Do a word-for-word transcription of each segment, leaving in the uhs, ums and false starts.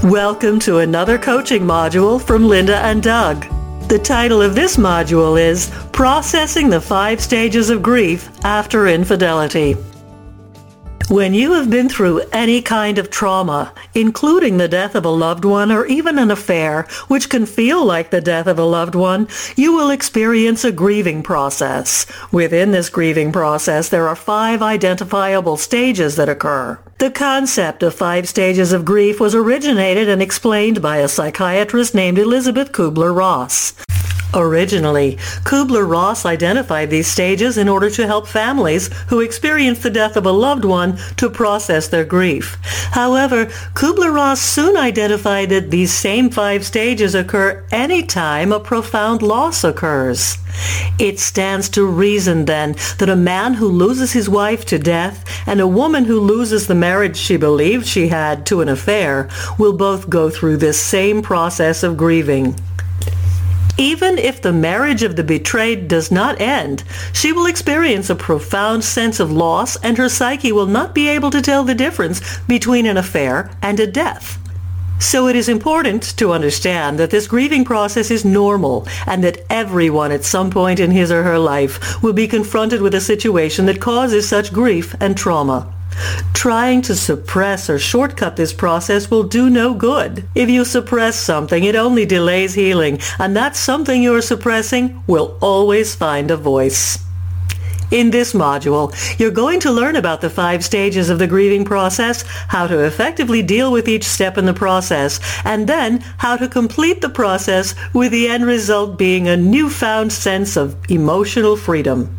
Welcome to another coaching module from Linda and Doug. The title of this module is Processing the Five Stages of Grief After Infidelity. When you have been through any kind of trauma, including the death of a loved one or even an affair, which can feel like the death of a loved one, you will experience a grieving process. Within this grieving process, there are five identifiable stages that occur. The concept of five stages of grief was originated and explained by a psychiatrist named Elisabeth Kubler-Ross. Originally, Kubler-Ross identified these stages in order to help families who experience the death of a loved one to process their grief. However, Kubler-Ross soon identified that these same five stages occur anytime a profound loss occurs. It stands to reason, then, that a man who loses his wife to death and a woman who loses the marriage she believed she had to an affair will both go through this same process of grieving. Even if the marriage of the betrayed does not end, she will experience a profound sense of loss, and her psyche will not be able to tell the difference between an affair and a death. So it is important to understand that this grieving process is normal and that everyone at some point in his or her life will be confronted with a situation that causes such grief and trauma. Trying to suppress or shortcut this process will do no good. If you suppress something, it only delays healing, and that something you are suppressing will always find a voice. In this module, you're going to learn about the five stages of the grieving process, how to effectively deal with each step in the process, and then how to complete the process with the end result being a newfound sense of emotional freedom.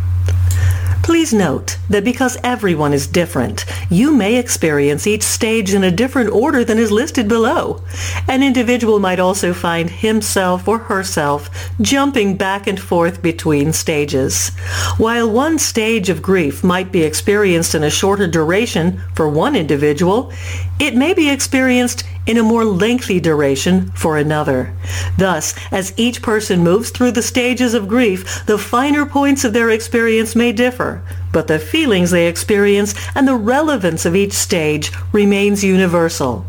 Please note that because everyone is different, you may experience each stage in a different order than is listed below. An individual might also find himself or herself jumping back and forth between stages. While one stage of grief might be experienced in a shorter duration for one individual, it may be experienced in a more lengthy duration for another. Thus, as each person moves through the stages of grief, the finer points of their experience may differ, but the feelings they experience and the relevance of each stage remains universal.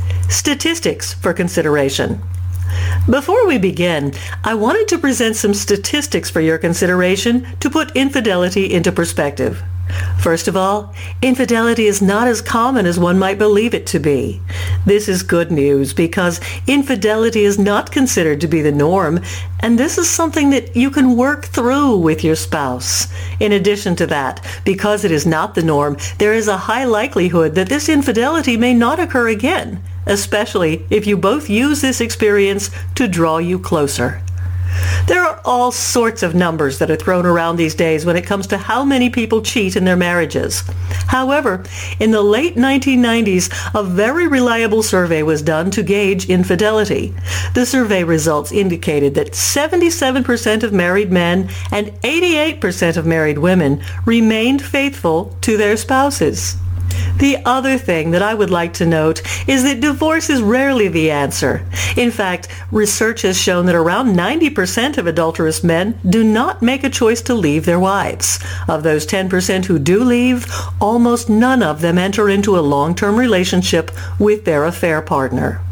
Statistics for consideration. Before we begin, I wanted to present some statistics for your consideration to put infidelity into perspective. First of all, infidelity is not as common as one might believe it to be. This is good news because infidelity is not considered to be the norm, and this is something that you can work through with your spouse. In addition to that, because it is not the norm, there is a high likelihood that this infidelity may not occur again, especially if you both use this experience to draw you closer. There are all sorts of numbers that are thrown around these days when it comes to how many people cheat in their marriages. However, in the late nineteen nineties, a very reliable survey was done to gauge infidelity. The survey results indicated that seventy-seven percent of married men and eighty-eight percent of married women remained faithful to their spouses. The other thing that I would like to note is that divorce is rarely the answer. In fact, research has shown that around ninety percent of adulterous men do not make a choice to leave their wives. Of those ten percent who do leave, almost none of them enter into a long-term relationship with their affair partner.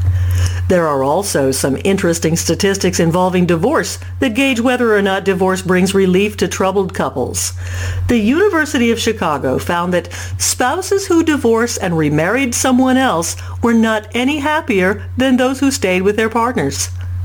There are also some interesting statistics involving divorce that gauge whether or not divorce brings relief to troubled couples. The University of Chicago found that spouses who divorced and remarried someone else were not any happier than those who stayed with their partners.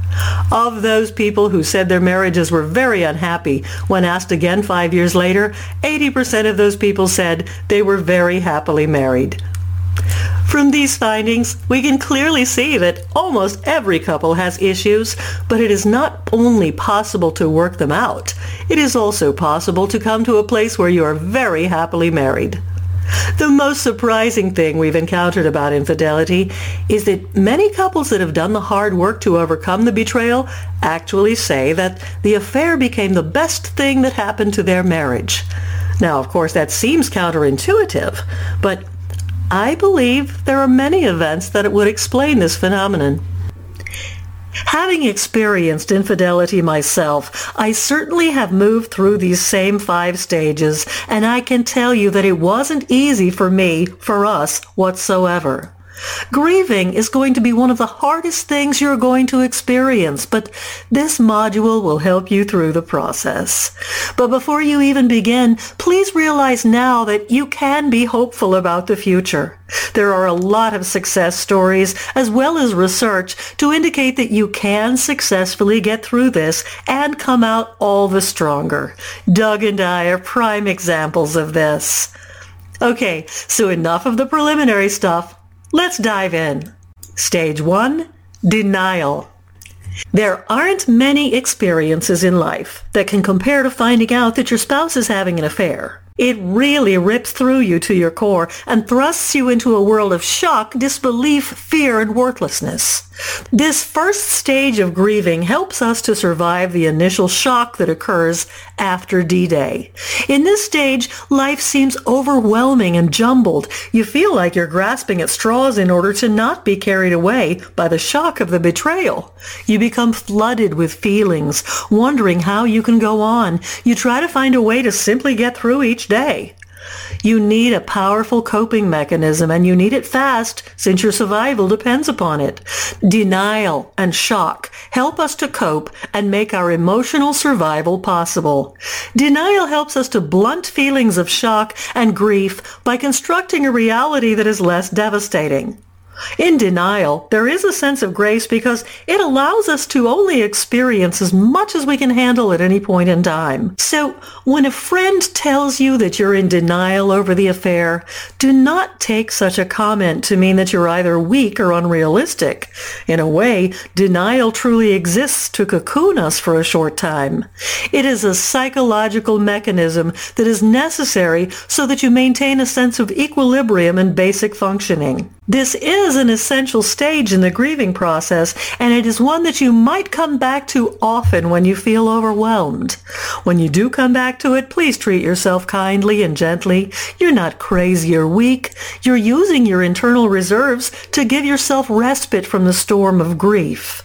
Of those people who said their marriages were very unhappy, when asked again five years later, eighty percent of those people said they were very happily married. From these findings, we can clearly see that almost every couple has issues, but it is not only possible to work them out, it is also possible to come to a place where you are very happily married. The most surprising thing we've encountered about infidelity is that many couples that have done the hard work to overcome the betrayal actually say that the affair became the best thing that happened to their marriage. Now, of course, that seems counterintuitive, but I believe there are many events that would explain this phenomenon. Having experienced infidelity myself, I certainly have moved through these same five stages, and I can tell you that it wasn't easy for me, for us, whatsoever. Grieving is going to be one of the hardest things you're going to experience, but this module will help you through the process. But before you even begin, please realize now that you can be hopeful about the future. There are a lot of success stories as well as research to indicate that you can successfully get through this and come out all the stronger. Doug and I are prime examples of this. Okay, so enough of the preliminary stuff. Let's dive in. Stage one, denial. There aren't many experiences in life that can compare to finding out that your spouse is having an affair. It really rips through you to your core and thrusts you into a world of shock, disbelief, fear, and worthlessness. This first stage of grieving helps us to survive the initial shock that occurs after D-Day. In this stage, life seems overwhelming and jumbled. You feel like you're grasping at straws in order to not be carried away by the shock of the betrayal. You become flooded with feelings, wondering how you can go on. You try to find a way to simply get through each day. You need a powerful coping mechanism, and you need it fast since your survival depends upon it. Denial and shock help us to cope and make our emotional survival possible. Denial helps us to blunt feelings of shock and grief by constructing a reality that is less devastating. In denial, there is a sense of grace because it allows us to only experience as much as we can handle at any point in time. So, when a friend tells you that you're in denial over the affair, do not take such a comment to mean that you're either weak or unrealistic. In a way, denial truly exists to cocoon us for a short time. It is a psychological mechanism that is necessary so that you maintain a sense of equilibrium and basic functioning. This is an essential stage in the grieving process, and it is one that you might come back to often when you feel overwhelmed. When you do come back to it, please treat yourself kindly and gently. You're not crazy or weak. You're using your internal reserves to give yourself respite from the storm of grief.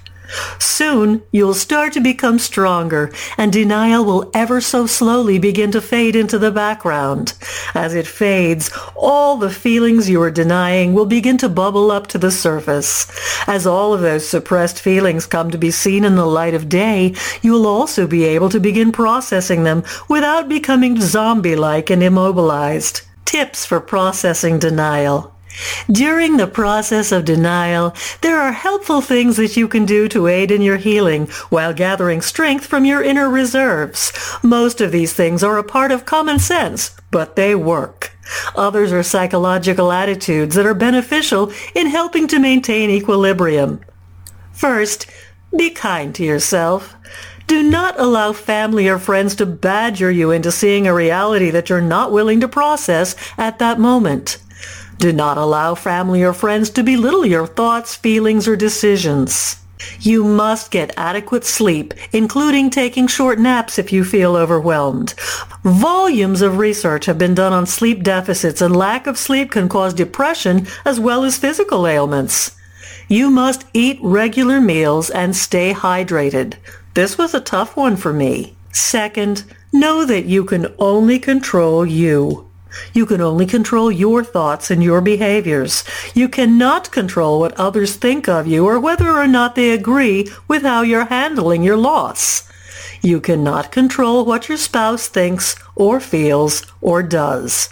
Soon, you'll start to become stronger, and denial will ever so slowly begin to fade into the background. As it fades, all the feelings you are denying will begin to bubble up to the surface. As all of those suppressed feelings come to be seen in the light of day, you will also be able to begin processing them without becoming zombie-like and immobilized. Tips for processing denial. During the process of denial, there are helpful things that you can do to aid in your healing while gathering strength from your inner reserves. Most of these things are a part of common sense, but they work. Others are psychological attitudes that are beneficial in helping to maintain equilibrium. First, be kind to yourself. Do not allow family or friends to badger you into seeing a reality that you're not willing to process at that moment. Do not allow family or friends to belittle your thoughts, feelings, or decisions. You must get adequate sleep, including taking short naps if you feel overwhelmed. Volumes of research have been done on sleep deficits, and lack of sleep can cause depression as well as physical ailments. You must eat regular meals and stay hydrated. This was a tough one for me. Second, know that you can only control you. You can only control your thoughts and your behaviors. You cannot control what others think of you or whether or not they agree with how you're handling your loss. You cannot control what your spouse thinks or feels or does.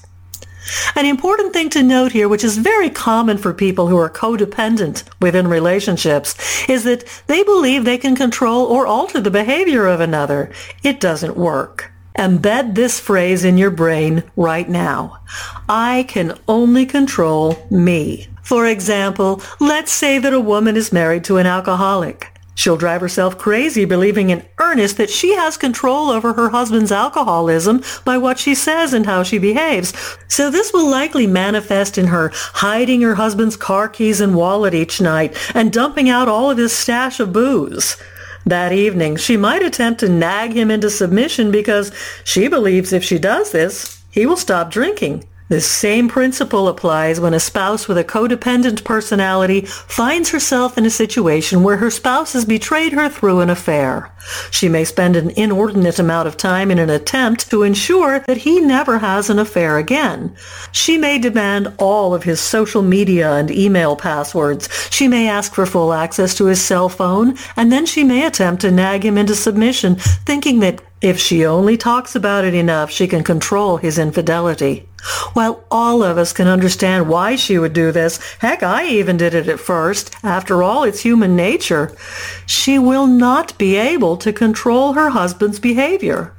An important thing to note here, which is very common for people who are codependent within relationships, is that they believe they can control or alter the behavior of another. It doesn't work. Embed this phrase in your brain right now. I can only control me. For example, let's say that a woman is married to an alcoholic. She'll drive herself crazy believing in earnest that she has control over her husband's alcoholism by what she says and how she behaves. So this will likely manifest in her hiding her husband's car keys and wallet each night and dumping out all of his stash of booze. That evening, she might attempt to nag him into submission because she believes if she does this, he will stop drinking. The same principle applies when a spouse with a codependent personality finds herself in a situation where her spouse has betrayed her through an affair. She may spend an inordinate amount of time in an attempt to ensure that he never has an affair again. She may demand all of his social media and email passwords. She may ask for full access to his cell phone, and then she may attempt to nag him into submission, thinking that if she only talks about it enough, she can control his infidelity. While all of us can understand why she would do this, heck, I even did it at first. After all, it's human nature. She will not be able to control her husband's behavior.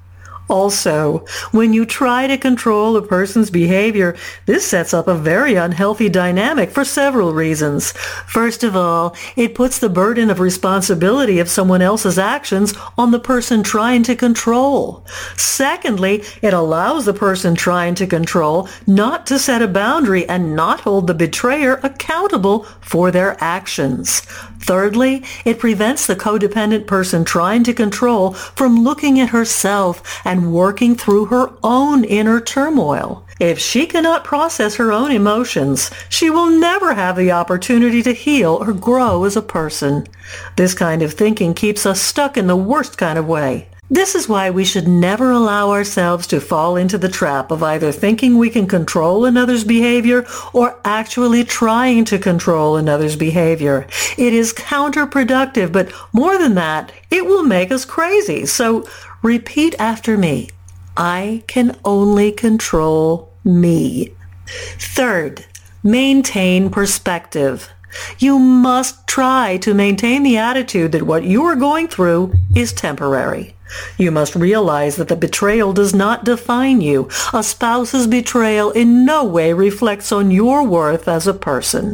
Also, when you try to control a person's behavior, this sets up a very unhealthy dynamic for several reasons. First of all, it puts the burden of responsibility of someone else's actions on the person trying to control. Secondly, it allows the person trying to control not to set a boundary and not hold the betrayer accountable for their actions. Thirdly, it prevents the codependent person trying to control from looking at herself and working through her own inner turmoil. If she cannot process her own emotions, she will never have the opportunity to heal or grow as a person. This kind of thinking keeps us stuck in the worst kind of way. This is why we should never allow ourselves to fall into the trap of either thinking we can control another's behavior or actually trying to control another's behavior. It is counterproductive, but more than that, it will make us crazy. So repeat after me. I can only control me. Third, maintain perspective. You must try to maintain the attitude that what you are going through is temporary. You must realize that the betrayal does not define you. A spouse's betrayal in no way reflects on your worth as a person.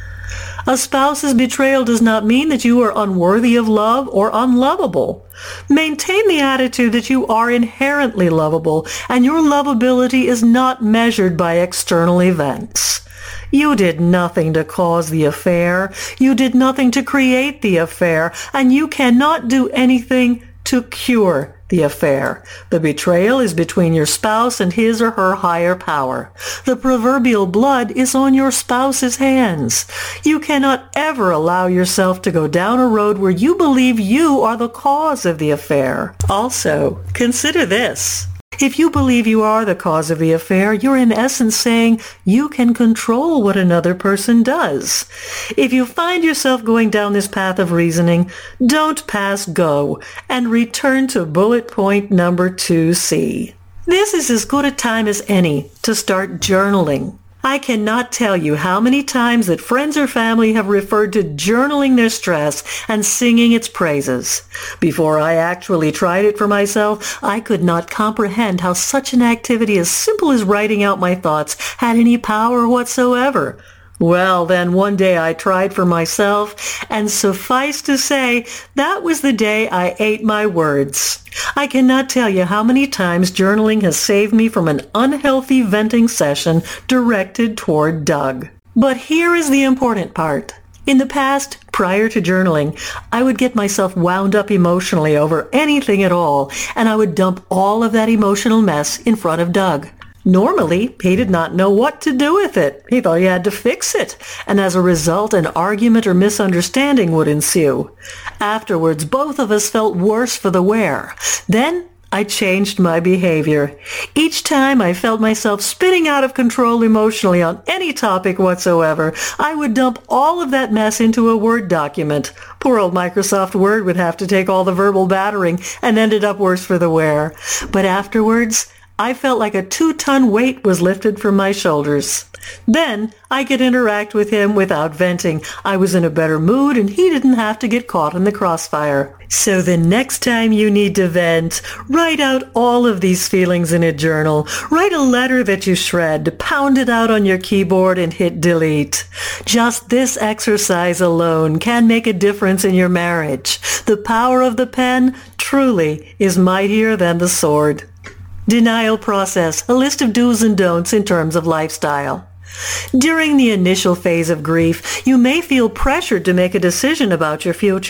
A spouse's betrayal does not mean that you are unworthy of love or unlovable. Maintain the attitude that you are inherently lovable, and your lovability is not measured by external events. You did nothing to cause the affair. You did nothing to create the affair, and you cannot do anything to cure the affair. The betrayal is between your spouse and his or her higher power. The proverbial blood is on your spouse's hands. You cannot ever allow yourself to go down a road where you believe you are the cause of the affair. Also, consider this. If you believe you are the cause of the affair, you're in essence saying you can control what another person does. If you find yourself going down this path of reasoning, don't pass go and return to bullet point number two C. This is as good a time as any to start journaling. I cannot tell you how many times that friends or family have referred to journaling their stress and singing its praises. Before I actually tried it for myself, I could not comprehend how such an activity as simple as writing out my thoughts had any power whatsoever. Well, then one day I tried for myself, and suffice to say, that was the day I ate my words. I cannot tell you how many times journaling has saved me from an unhealthy venting session directed toward Doug. But here is the important part. In the past, prior to journaling, I would get myself wound up emotionally over anything at all, and I would dump all of that emotional mess in front of Doug. Normally, he did not know what to do with it. He thought he had to fix it, and as a result, an argument or misunderstanding would ensue. Afterwards, both of us felt worse for the wear. Then, I changed my behavior. Each time I felt myself spinning out of control emotionally on any topic whatsoever, I would dump all of that mess into a Word document. Poor old Microsoft Word would have to take all the verbal battering and ended up worse for the wear. But afterwards, I felt like a two-ton weight was lifted from my shoulders. Then I could interact with him without venting. I was in a better mood and he didn't have to get caught in the crossfire. So the next time you need to vent, write out all of these feelings in a journal. Write a letter that you shred, pound it out on your keyboard and hit delete. Just this exercise alone can make a difference in your marriage. The power of the pen truly is mightier than the sword. Denial process, a list of do's and don'ts in terms of lifestyle. During the initial phase of grief, you may feel pressured to make a decision about your future.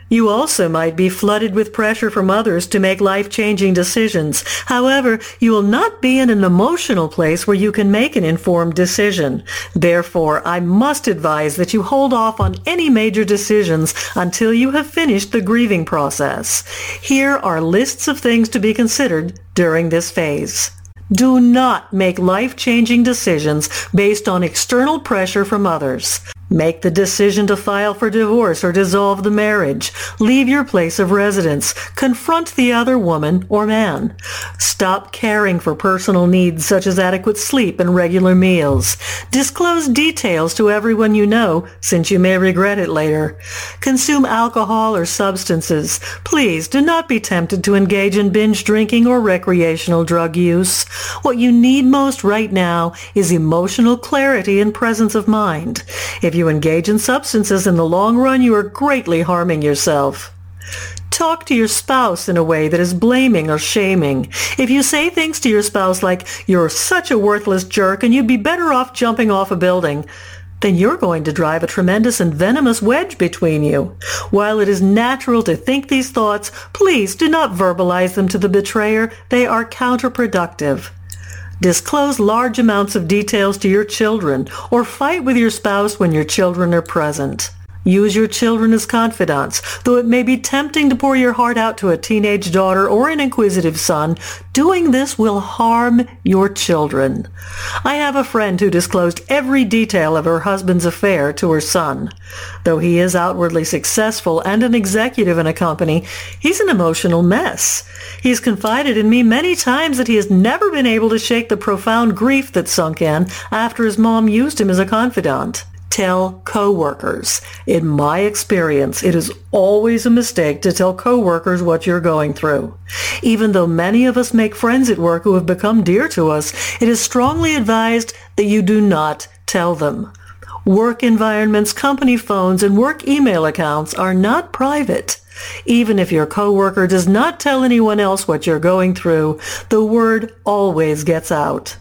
You also might be flooded with pressure from others to make life-changing decisions. However, you will not be in an emotional place where you can make an informed decision. Therefore, I must advise that you hold off on any major decisions until you have finished the grieving process. Here are lists of things to be considered during this phase. Do not make life-changing decisions based on external pressure from others. Make the decision to file for divorce or dissolve the marriage. Leave your place of residence. Confront the other woman or man. Stop caring for personal needs such as adequate sleep and regular meals. Disclose details to everyone you know, since you may regret it later. Consume alcohol or substances. Please do not be tempted to engage in binge drinking or recreational drug use. What you need most right now is emotional clarity and presence of mind. If you engage in substances in the long run, you are greatly harming yourself. Talk to your spouse in a way that is blaming or shaming. If you say things to your spouse like, "You're such a worthless jerk and you'd be better off jumping off a building," then you're going to drive a tremendous and venomous wedge between you. While it is natural to think these thoughts, please do not verbalize them to the betrayer. They are counterproductive. Disclose large amounts of details to your children, or fight with your spouse when your children are present. Use your children as confidants. Though it may be tempting to pour your heart out to a teenage daughter or an inquisitive son, doing this will harm your children. I have a friend who disclosed every detail of her husband's affair to her son. Though he is outwardly successful and an executive in a company, he's an emotional mess. He's confided in me many times that he has never been able to shake the profound grief that sunk in after his mom used him as a confidant. Tell coworkers. In my experience, it is always a mistake to tell coworkers what you're going through. Even though many of us make friends at work who have become dear to us, it is strongly advised that you do not tell them. Work environments, company phones, and work email accounts are not private. Even if your coworker does not tell anyone else what you're going through, the word always gets out.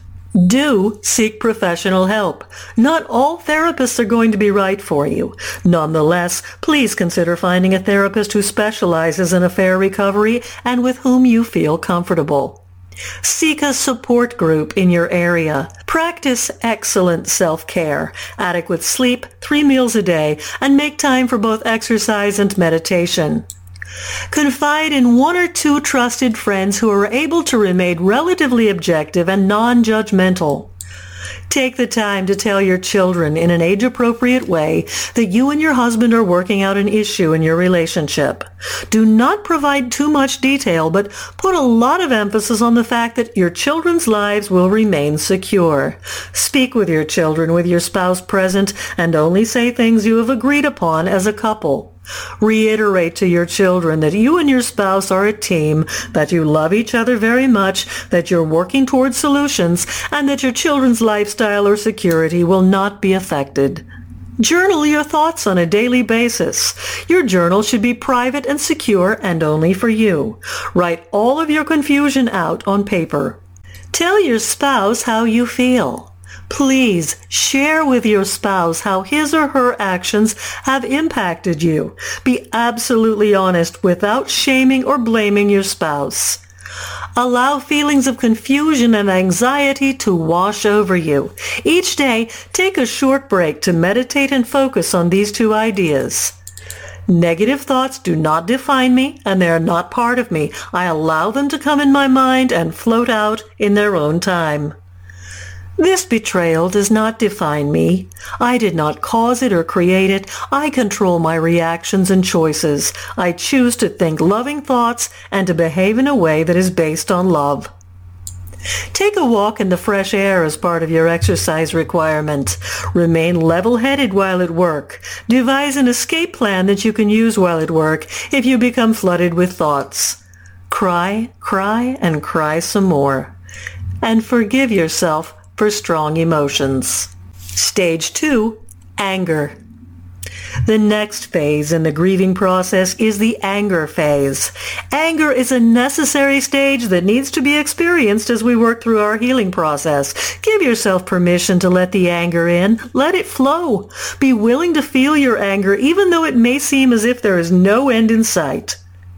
Do seek professional help. Not all therapists are going to be right for you. Nonetheless, please consider finding a therapist who specializes in affair recovery and with whom you feel comfortable. Seek a support group in your area. Practice excellent self-care, adequate sleep, three meals a day, and make time for both exercise and meditation. Confide in one or two trusted friends who are able to remain relatively objective and non-judgmental. Take the time to tell your children in an age-appropriate way that you and your husband are working out an issue in your relationship. Do not provide too much detail, but put a lot of emphasis on the fact that your children's lives will remain secure. Speak with your children with your spouse present and only say things you have agreed upon as a couple. Reiterate to your children that you and your spouse are a team, that you love each other very much, that you're working towards solutions, and that your children's lifestyle or security will not be affected. Journal your thoughts on a daily basis. Your journal should be private and secure and only for you. Write all of your confusion out on paper. Tell your spouse how you feel. Please share with your spouse how his or her actions have impacted you. Be absolutely honest without shaming or blaming your spouse. Allow feelings of confusion and anxiety to wash over you. Each day, take a short break to meditate and focus on these two ideas. Negative thoughts do not define me, and they are not part of me. I allow them to come in my mind and float out in their own time. This betrayal does not define me. I did not cause it or create it. I control my reactions and choices. I choose to think loving thoughts and to behave in a way that is based on love. Take a walk in the fresh air as part of your exercise requirement. Remain level-headed while at work. Devise an escape plan that you can use while at work if you become flooded with thoughts. Cry, cry, and cry some more. And forgive yourself for strong emotions. Stage two, anger. The next phase in the grieving process is the anger phase. Anger is a necessary stage that needs to be experienced as we work through our healing process. Give yourself permission to let the anger in. Let it flow. Be willing to feel your anger even though it may seem as if there is no end in sight.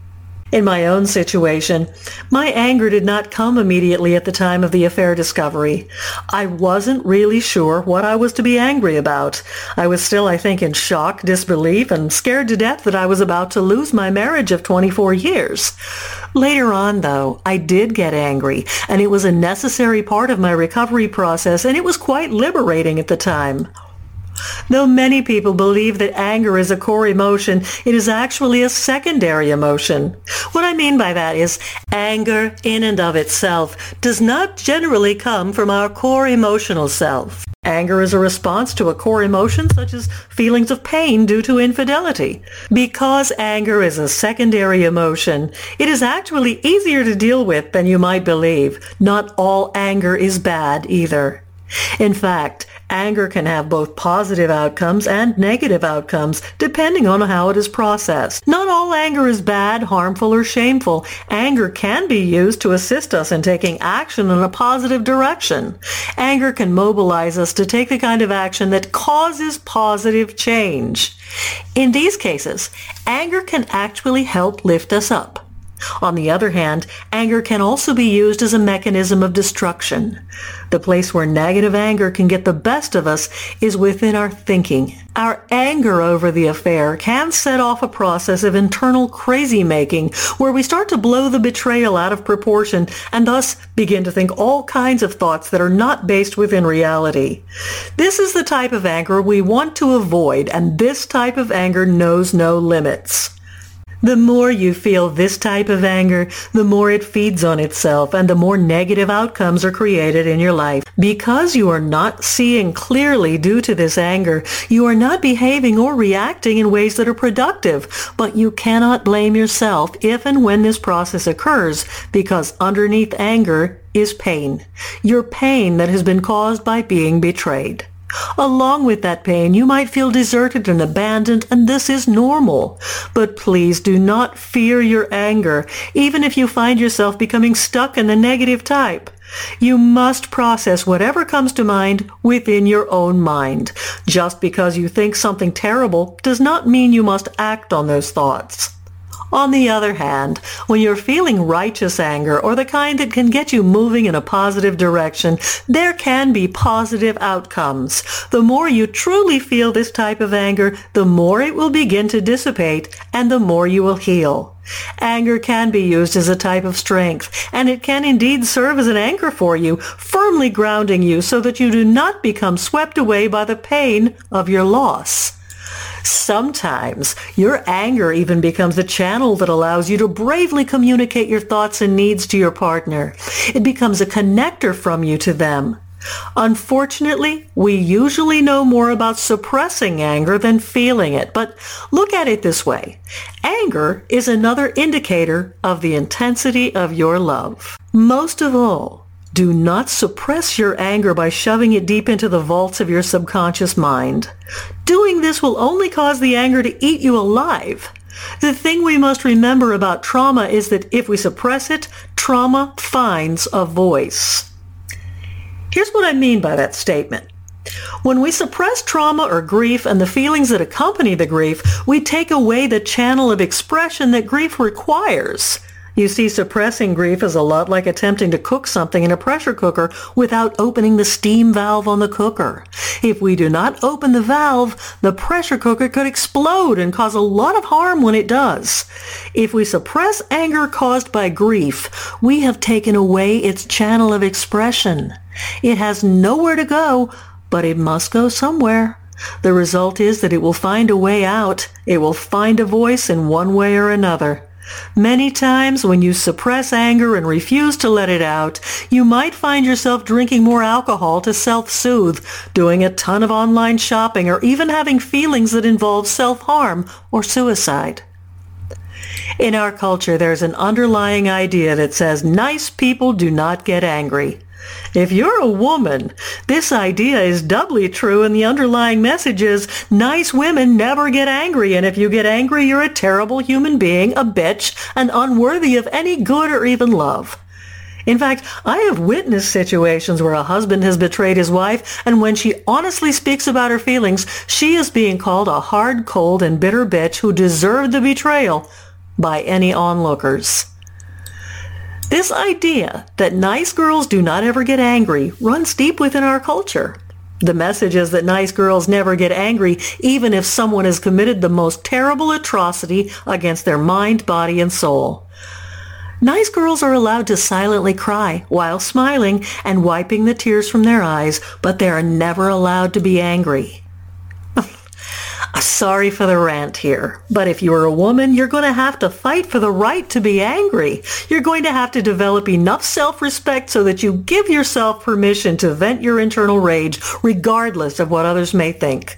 In my own situation, my anger did not come immediately at the time of the affair discovery. I wasn't really sure what I was to be angry about. I was still, I think, in shock, disbelief, and scared to death that I was about to lose my marriage of twenty-four years. Later on, though, I did get angry, and it was a necessary part of my recovery process, and it was quite liberating at the time. Though many people believe that anger is a core emotion, it is actually a secondary emotion. What I mean by that is anger in and of itself does not generally come from our core emotional self. Anger is a response to a core emotion such as feelings of pain due to infidelity. Because anger is a secondary emotion, it is actually easier to deal with than you might believe. Not all anger is bad either. In fact, anger can have both positive outcomes and negative outcomes, depending on how it is processed. Not all anger is bad, harmful, or shameful. Anger can be used to assist us in taking action in a positive direction. Anger can mobilize us to take the kind of action that causes positive change. In these cases, anger can actually help lift us up. On the other hand, anger can also be used as a mechanism of destruction. The place where negative anger can get the best of us is within our thinking. Our anger over the affair can set off a process of internal crazy-making where we start to blow the betrayal out of proportion and thus begin to think all kinds of thoughts that are not based within reality. This is the type of anger we want to avoid, and this type of anger knows no limits. The more you feel this type of anger, the more it feeds on itself and the more negative outcomes are created in your life. Because you are not seeing clearly due to this anger, you are not behaving or reacting in ways that are productive. But you cannot blame yourself if and when this process occurs, because underneath anger is pain. Your pain that has been caused by being betrayed. Along with that pain, you might feel deserted and abandoned, and this is normal. But please do not fear your anger, even if you find yourself becoming stuck in the negative type. You must process whatever comes to mind within your own mind. Just because you think something terrible does not mean you must act on those thoughts. On the other hand, when you're feeling righteous anger or the kind that can get you moving in a positive direction, there can be positive outcomes. The more you truly feel this type of anger, the more it will begin to dissipate and the more you will heal. Anger can be used as a type of strength, and it can indeed serve as an anchor for you, firmly grounding you so that you do not become swept away by the pain of your loss. Sometimes your anger even becomes a channel that allows you to bravely communicate your thoughts and needs to your partner. It becomes a connector from you to them. Unfortunately, we usually know more about suppressing anger than feeling it, but look at it this way. Anger is another indicator of the intensity of your love. Most of all, do not suppress your anger by shoving it deep into the vaults of your subconscious mind. Doing this will only cause the anger to eat you alive. The thing we must remember about trauma is that if we suppress it, trauma finds a voice. Here's what I mean by that statement. When we suppress trauma or grief and the feelings that accompany the grief, we take away the channel of expression that grief requires. You see, suppressing grief is a lot like attempting to cook something in a pressure cooker without opening the steam valve on the cooker. If we do not open the valve, the pressure cooker could explode and cause a lot of harm when it does. If we suppress anger caused by grief, we have taken away its channel of expression. It has nowhere to go, but it must go somewhere. The result is that it will find a way out. It will find a voice in one way or another. Many times when you suppress anger and refuse to let it out, you might find yourself drinking more alcohol to self-soothe, doing a ton of online shopping, or even having feelings that involve self-harm or suicide. In our culture, there's an underlying idea that says nice people do not get angry. If you're a woman, this idea is doubly true, and the underlying message is nice women never get angry, and if you get angry, you're a terrible human being, a bitch, and unworthy of any good or even love. In fact, I have witnessed situations where a husband has betrayed his wife, and when she honestly speaks about her feelings, she is being called a hard, cold, and bitter bitch who deserved the betrayal by any onlookers. This idea that nice girls do not ever get angry runs deep within our culture. The message is that nice girls never get angry even if someone has committed the most terrible atrocity against their mind, body, and soul. Nice girls are allowed to silently cry while smiling and wiping the tears from their eyes, but they are never allowed to be angry. Sorry for the rant here, but if you're a woman, you're going to have to fight for the right to be angry. You're going to have to develop enough self-respect so that you give yourself permission to vent your internal rage, regardless of what others may think.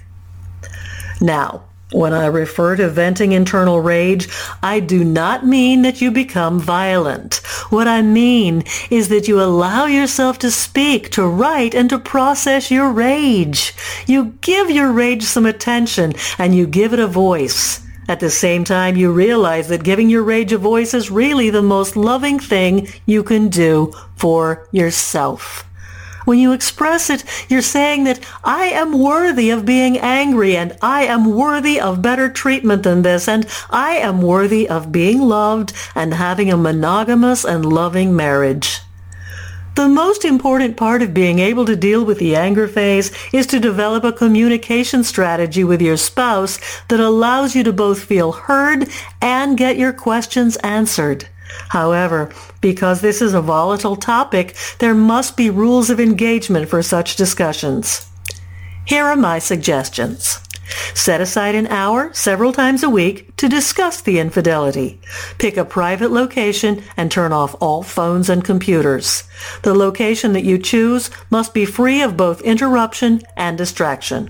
Now, when I refer to venting internal rage, I do not mean that you become violent. What I mean is that you allow yourself to speak, to write, and to process your rage. You give your rage some attention, and you give it a voice. At the same time, you realize that giving your rage a voice is really the most loving thing you can do for yourself. When you express it, you're saying that I am worthy of being angry, and I am worthy of better treatment than this, and I am worthy of being loved and having a monogamous and loving marriage. The most important part of being able to deal with the anger phase is to develop a communication strategy with your spouse that allows you to both feel heard and get your questions answered. However, because this is a volatile topic, there must be rules of engagement for such discussions. Here are my suggestions. Set aside an hour several times a week to discuss the infidelity. Pick a private location and turn off all phones and computers. The location that you choose must be free of both interruption and distraction.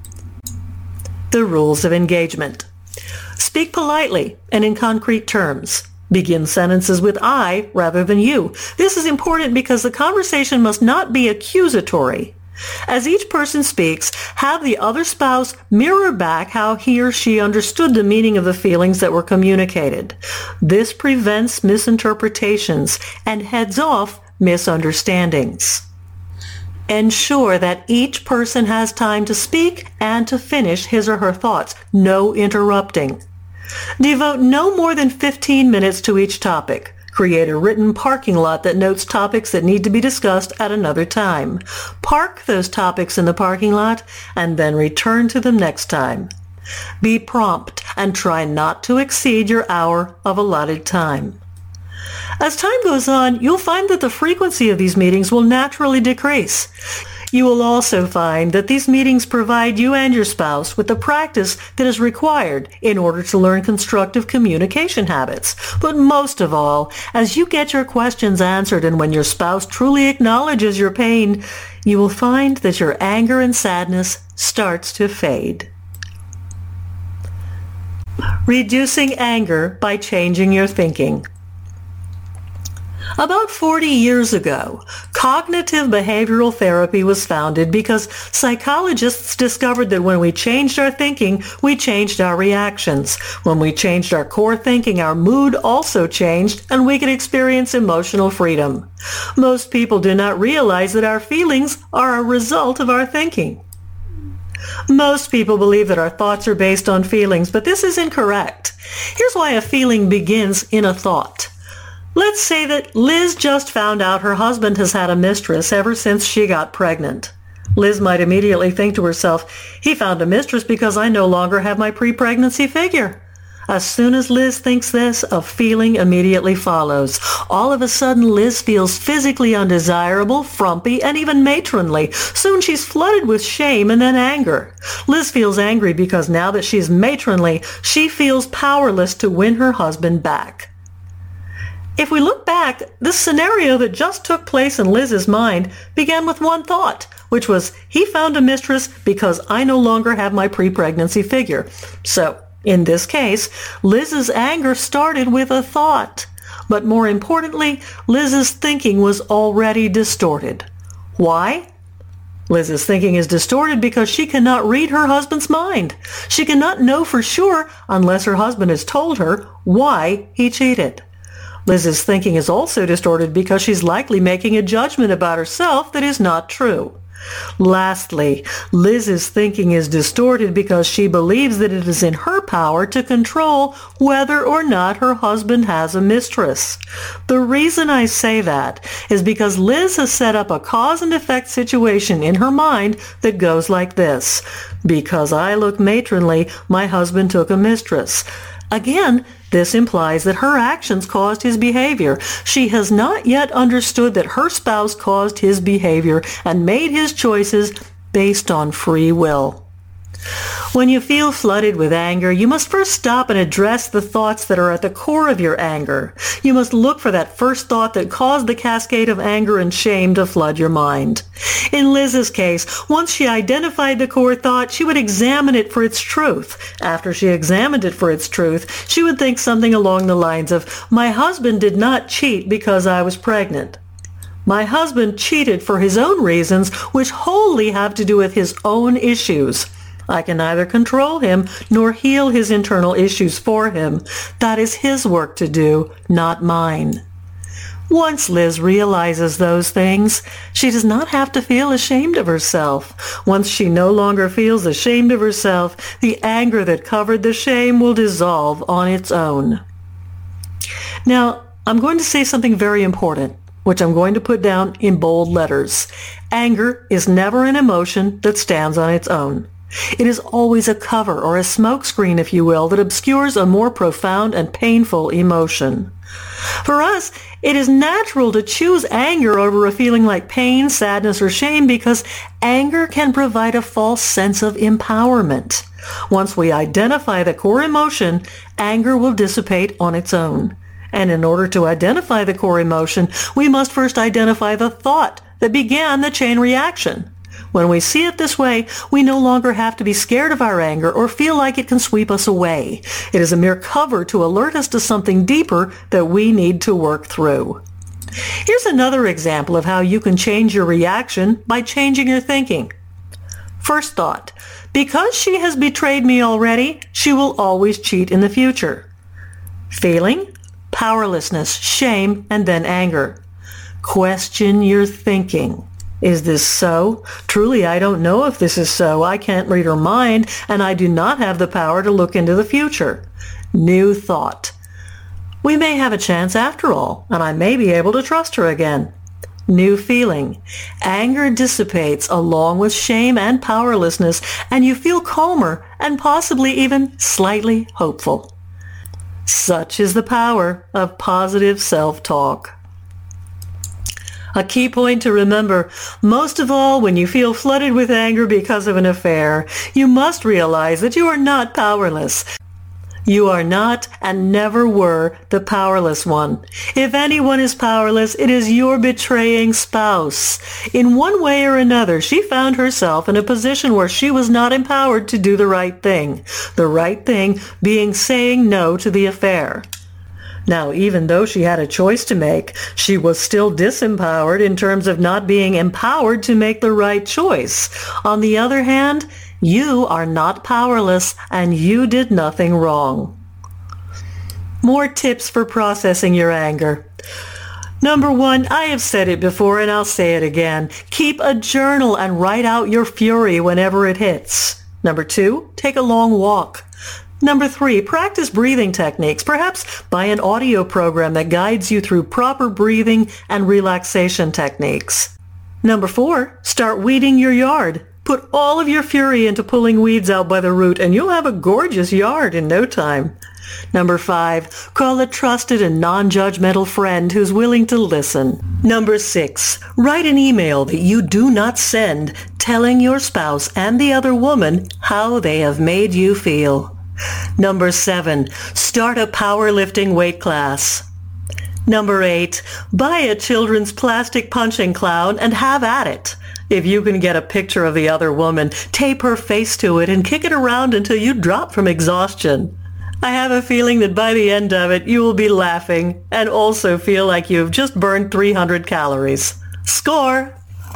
The rules of engagement. Speak politely and in concrete terms. Begin sentences with I rather than you. This is important because the conversation must not be accusatory. As each person speaks, have the other spouse mirror back how he or she understood the meaning of the feelings that were communicated. This prevents misinterpretations and heads off misunderstandings. Ensure that each person has time to speak and to finish his or her thoughts. No interrupting. Devote no more than fifteen minutes to each topic. Create a written parking lot that notes topics that need to be discussed at another time. Park those topics in the parking lot and then return to them next time. Be prompt and try not to exceed your hour of allotted time. As time goes on, you'll find that the frequency of these meetings will naturally decrease. You will also find that these meetings provide you and your spouse with the practice that is required in order to learn constructive communication habits. But most of all, as you get your questions answered and when your spouse truly acknowledges your pain, you will find that your anger and sadness starts to fade. Reducing anger by changing your thinking. About forty years ago, cognitive behavioral therapy was founded because psychologists discovered that when we changed our thinking, we changed our reactions. When we changed our core thinking, our mood also changed, and we could experience emotional freedom. Most people do not realize that our feelings are a result of our thinking. Most people believe that our thoughts are based on feelings, but this is incorrect. Here's why a feeling begins in a thought. Let's say that Liz just found out her husband has had a mistress ever since she got pregnant. Liz might immediately think to herself, he found a mistress because I no longer have my pre-pregnancy figure. As soon as Liz thinks this, a feeling immediately follows. All of a sudden, Liz feels physically undesirable, frumpy, and even matronly. Soon she's flooded with shame and then anger. Liz feels angry because now that she's matronly, she feels powerless to win her husband back. If we look back, this scenario that just took place in Liz's mind began with one thought, which was, he found a mistress because I no longer have my pre-pregnancy figure. So, In this case, Liz's anger started with a thought. But more importantly, Liz's thinking was already distorted. Why? Liz's thinking is distorted because she cannot read her husband's mind. She cannot know for sure, unless her husband has told her, why he cheated. Liz's thinking is also distorted because she's likely making a judgment about herself that is not true. Lastly, Liz's thinking is distorted because she believes that it is in her power to control whether or not her husband has a mistress. The reason I say that is because Liz has set up a cause and effect situation in her mind that goes like this. Because I look matronly, my husband took a mistress. Again, this implies that her actions caused his behavior. She has not yet understood that her spouse caused his behavior and made his choices based on free will. When you feel flooded with anger, you must first stop and address the thoughts that are at the core of your anger. You must look for that first thought that caused the cascade of anger and shame to flood your mind. In Liz's case, once she identified the core thought, she would examine it for its truth. After she examined it for its truth, she would think something along the lines of, "My husband did not cheat because I was pregnant. My husband cheated for his own reasons, which wholly have to do with his own issues. I can neither control him nor heal his internal issues for him. That is his work to do, not mine." Once Liz realizes those things, she does not have to feel ashamed of herself. Once she no longer feels ashamed of herself, the anger that covered the shame will dissolve on its own. Now, I'm going to say something very important, which I'm going to put down in bold letters. Anger is never an emotion that stands on its own. It is always a cover or a smokescreen, if you will, that obscures a more profound and painful emotion. For us, it is natural to choose anger over a feeling like pain, sadness, or shame because anger can provide a false sense of empowerment. Once we identify the core emotion, anger will dissipate on its own. And in order to identify the core emotion, we must first identify the thought that began the chain reaction. When we see it this way, we no longer have to be scared of our anger or feel like it can sweep us away. It is a mere cover to alert us to something deeper that we need to work through. Here's another example of how you can change your reaction by changing your thinking. First thought, because she has betrayed me already, she will always cheat in the future. Feeling, powerlessness, shame, and then anger. Question your thinking. Is this so? Truly, I don't know if this is so. I can't read her mind, and I do not have the power to look into the future. New thought. We may have a chance after all, and I may be able to trust her again. New feeling. Anger dissipates along with shame and powerlessness, and you feel calmer and possibly even slightly hopeful. Such is the power of positive self-talk. A key point to remember, most of all, when you feel flooded with anger because of an affair, you must realize that you are not powerless. You are not and never were the powerless one. If anyone is powerless, it is your betraying spouse. In one way or another, she found herself in a position where she was not empowered to do the right thing. The right thing being saying no to the affair. Now, even though she had a choice to make, she was still disempowered in terms of not being empowered to make the right choice. On the other hand, you are not powerless and you did nothing wrong. More tips for processing your anger. Number one, I have said it before and I'll say it again. Keep a journal and write out your fury whenever it hits. Number two, take a long walk. Number three, practice breathing techniques. Perhaps buy an audio program that guides you through proper breathing and relaxation techniques. Number four, start weeding your yard. Put all of your fury into pulling weeds out by the root and you'll have a gorgeous yard in no time. Number five, call a trusted and non-judgmental friend who's willing to listen. Number six, write an email that you do not send telling your spouse and the other woman how they have made you feel. Number seven, start a powerlifting weight class. Number eight, buy a children's plastic punching clown and have at it. If you can get a picture of the other woman, tape her face to it and kick it around until you drop from exhaustion. I have a feeling that by the end of it, you will be laughing and also feel like you've just burned three hundred calories. Score!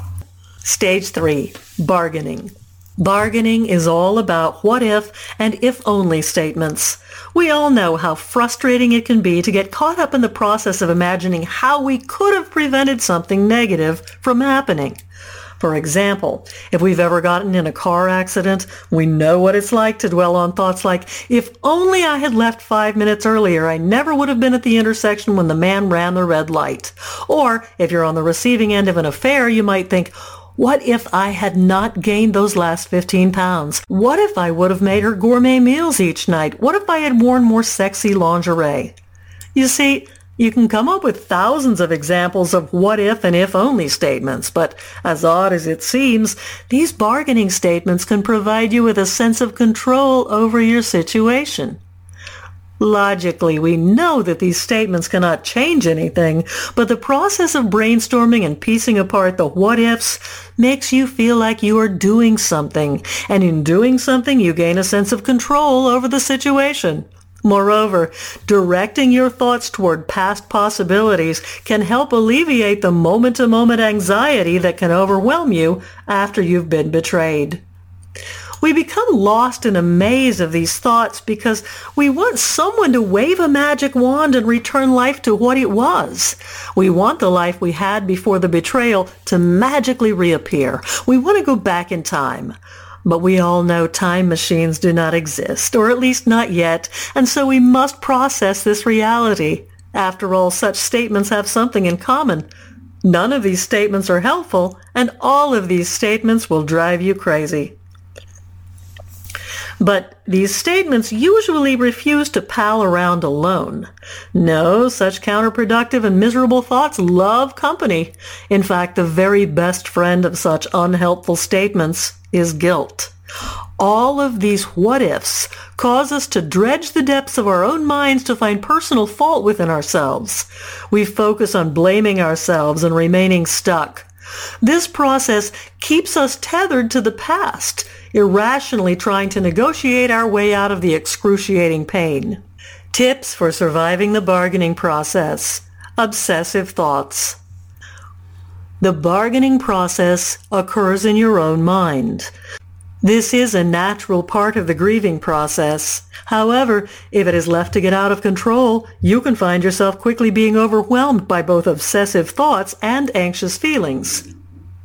Stage three, bargaining. Bargaining is all about what if and if only statements. We all know how frustrating it can be to get caught up in the process of imagining how we could have prevented something negative from happening. For example, if we've ever gotten in a car accident, we know what it's like to dwell on thoughts like, if only I had left five minutes earlier, I never would have been at the intersection when the man ran the red light. Or if you're on the receiving end of an affair, you might think, what if I had not gained those last fifteen pounds? What if I would have made her gourmet meals each night? What if I had worn more sexy lingerie? You see, you can come up with thousands of examples of what if and if only statements, but as odd as it seems, these bargaining statements can provide you with a sense of control over your situation. Logically, we know that these statements cannot change anything, but the process of brainstorming and piecing apart the what-ifs makes you feel like you are doing something, and in doing something, you gain a sense of control over the situation. Moreover, directing your thoughts toward past possibilities can help alleviate the moment-to-moment anxiety that can overwhelm you after you've been betrayed. We become lost in a maze of these thoughts because we want someone to wave a magic wand and return life to what it was. We want the life we had before the betrayal to magically reappear. We want to go back in time. But we all know time machines do not exist, or at least not yet, and so we must process this reality. After all, such statements have something in common. None of these statements are helpful, and all of these statements will drive you crazy. But these statements usually refuse to pal around alone. No, such counterproductive and miserable thoughts love company. In fact, the very best friend of such unhelpful statements is guilt. All of these what-ifs cause us to dredge the depths of our own minds to find personal fault within ourselves. We focus on blaming ourselves and remaining stuck. This process keeps us tethered to the past, irrationally trying to negotiate our way out of the excruciating pain. Tips for surviving the bargaining process. Obsessive thoughts. The bargaining process occurs in your own mind. This is a natural part of the grieving process. However, if it is left to get out of control, you can find yourself quickly being overwhelmed by both obsessive thoughts and anxious feelings.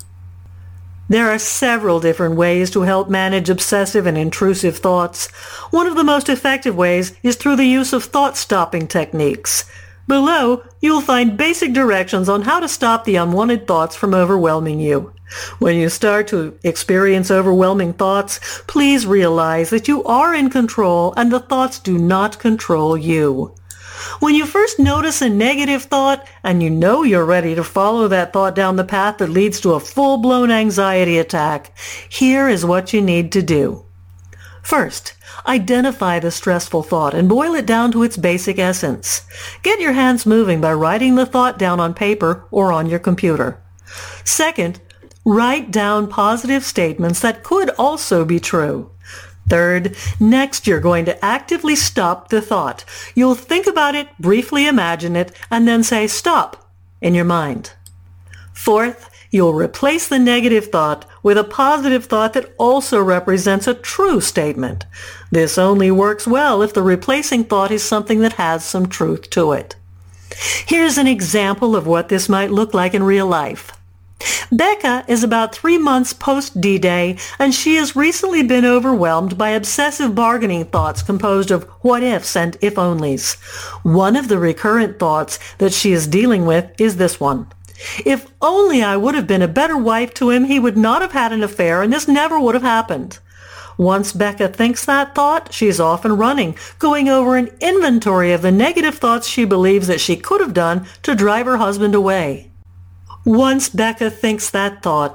There are several different ways to help manage obsessive and intrusive thoughts. One of the most effective ways is through the use of thought-stopping techniques. Below, you'll find basic directions on how to stop the unwanted thoughts from overwhelming you. When you start to experience overwhelming thoughts, please realize that you are in control and the thoughts do not control you. When you first notice a negative thought and you know you're ready to follow that thought down the path that leads to a full-blown anxiety attack, here is what you need to do. First, identify the stressful thought and boil it down to its basic essence. Get your hands moving by writing the thought down on paper or on your computer. Second, write down positive statements that could also be true. Third, next you're going to actively stop the thought. You'll think about it, briefly imagine it, and then say stop in your mind. Fourth, you'll replace the negative thought with a positive thought that also represents a true statement. This only works well if the replacing thought is something that has some truth to it. Here's an example of what this might look like in real life. Becca is about three months post-D-Day, and she has recently been overwhelmed by obsessive bargaining thoughts composed of what-ifs and if-onlys. One of the recurrent thoughts that she is dealing with is this one. If only I would have been a better wife to him, he would not have had an affair, and this never would have happened. Once Becca thinks that thought, she is off and running, going over an inventory of the negative thoughts she believes that she could have done to drive her husband away. Once Becca thinks that thought,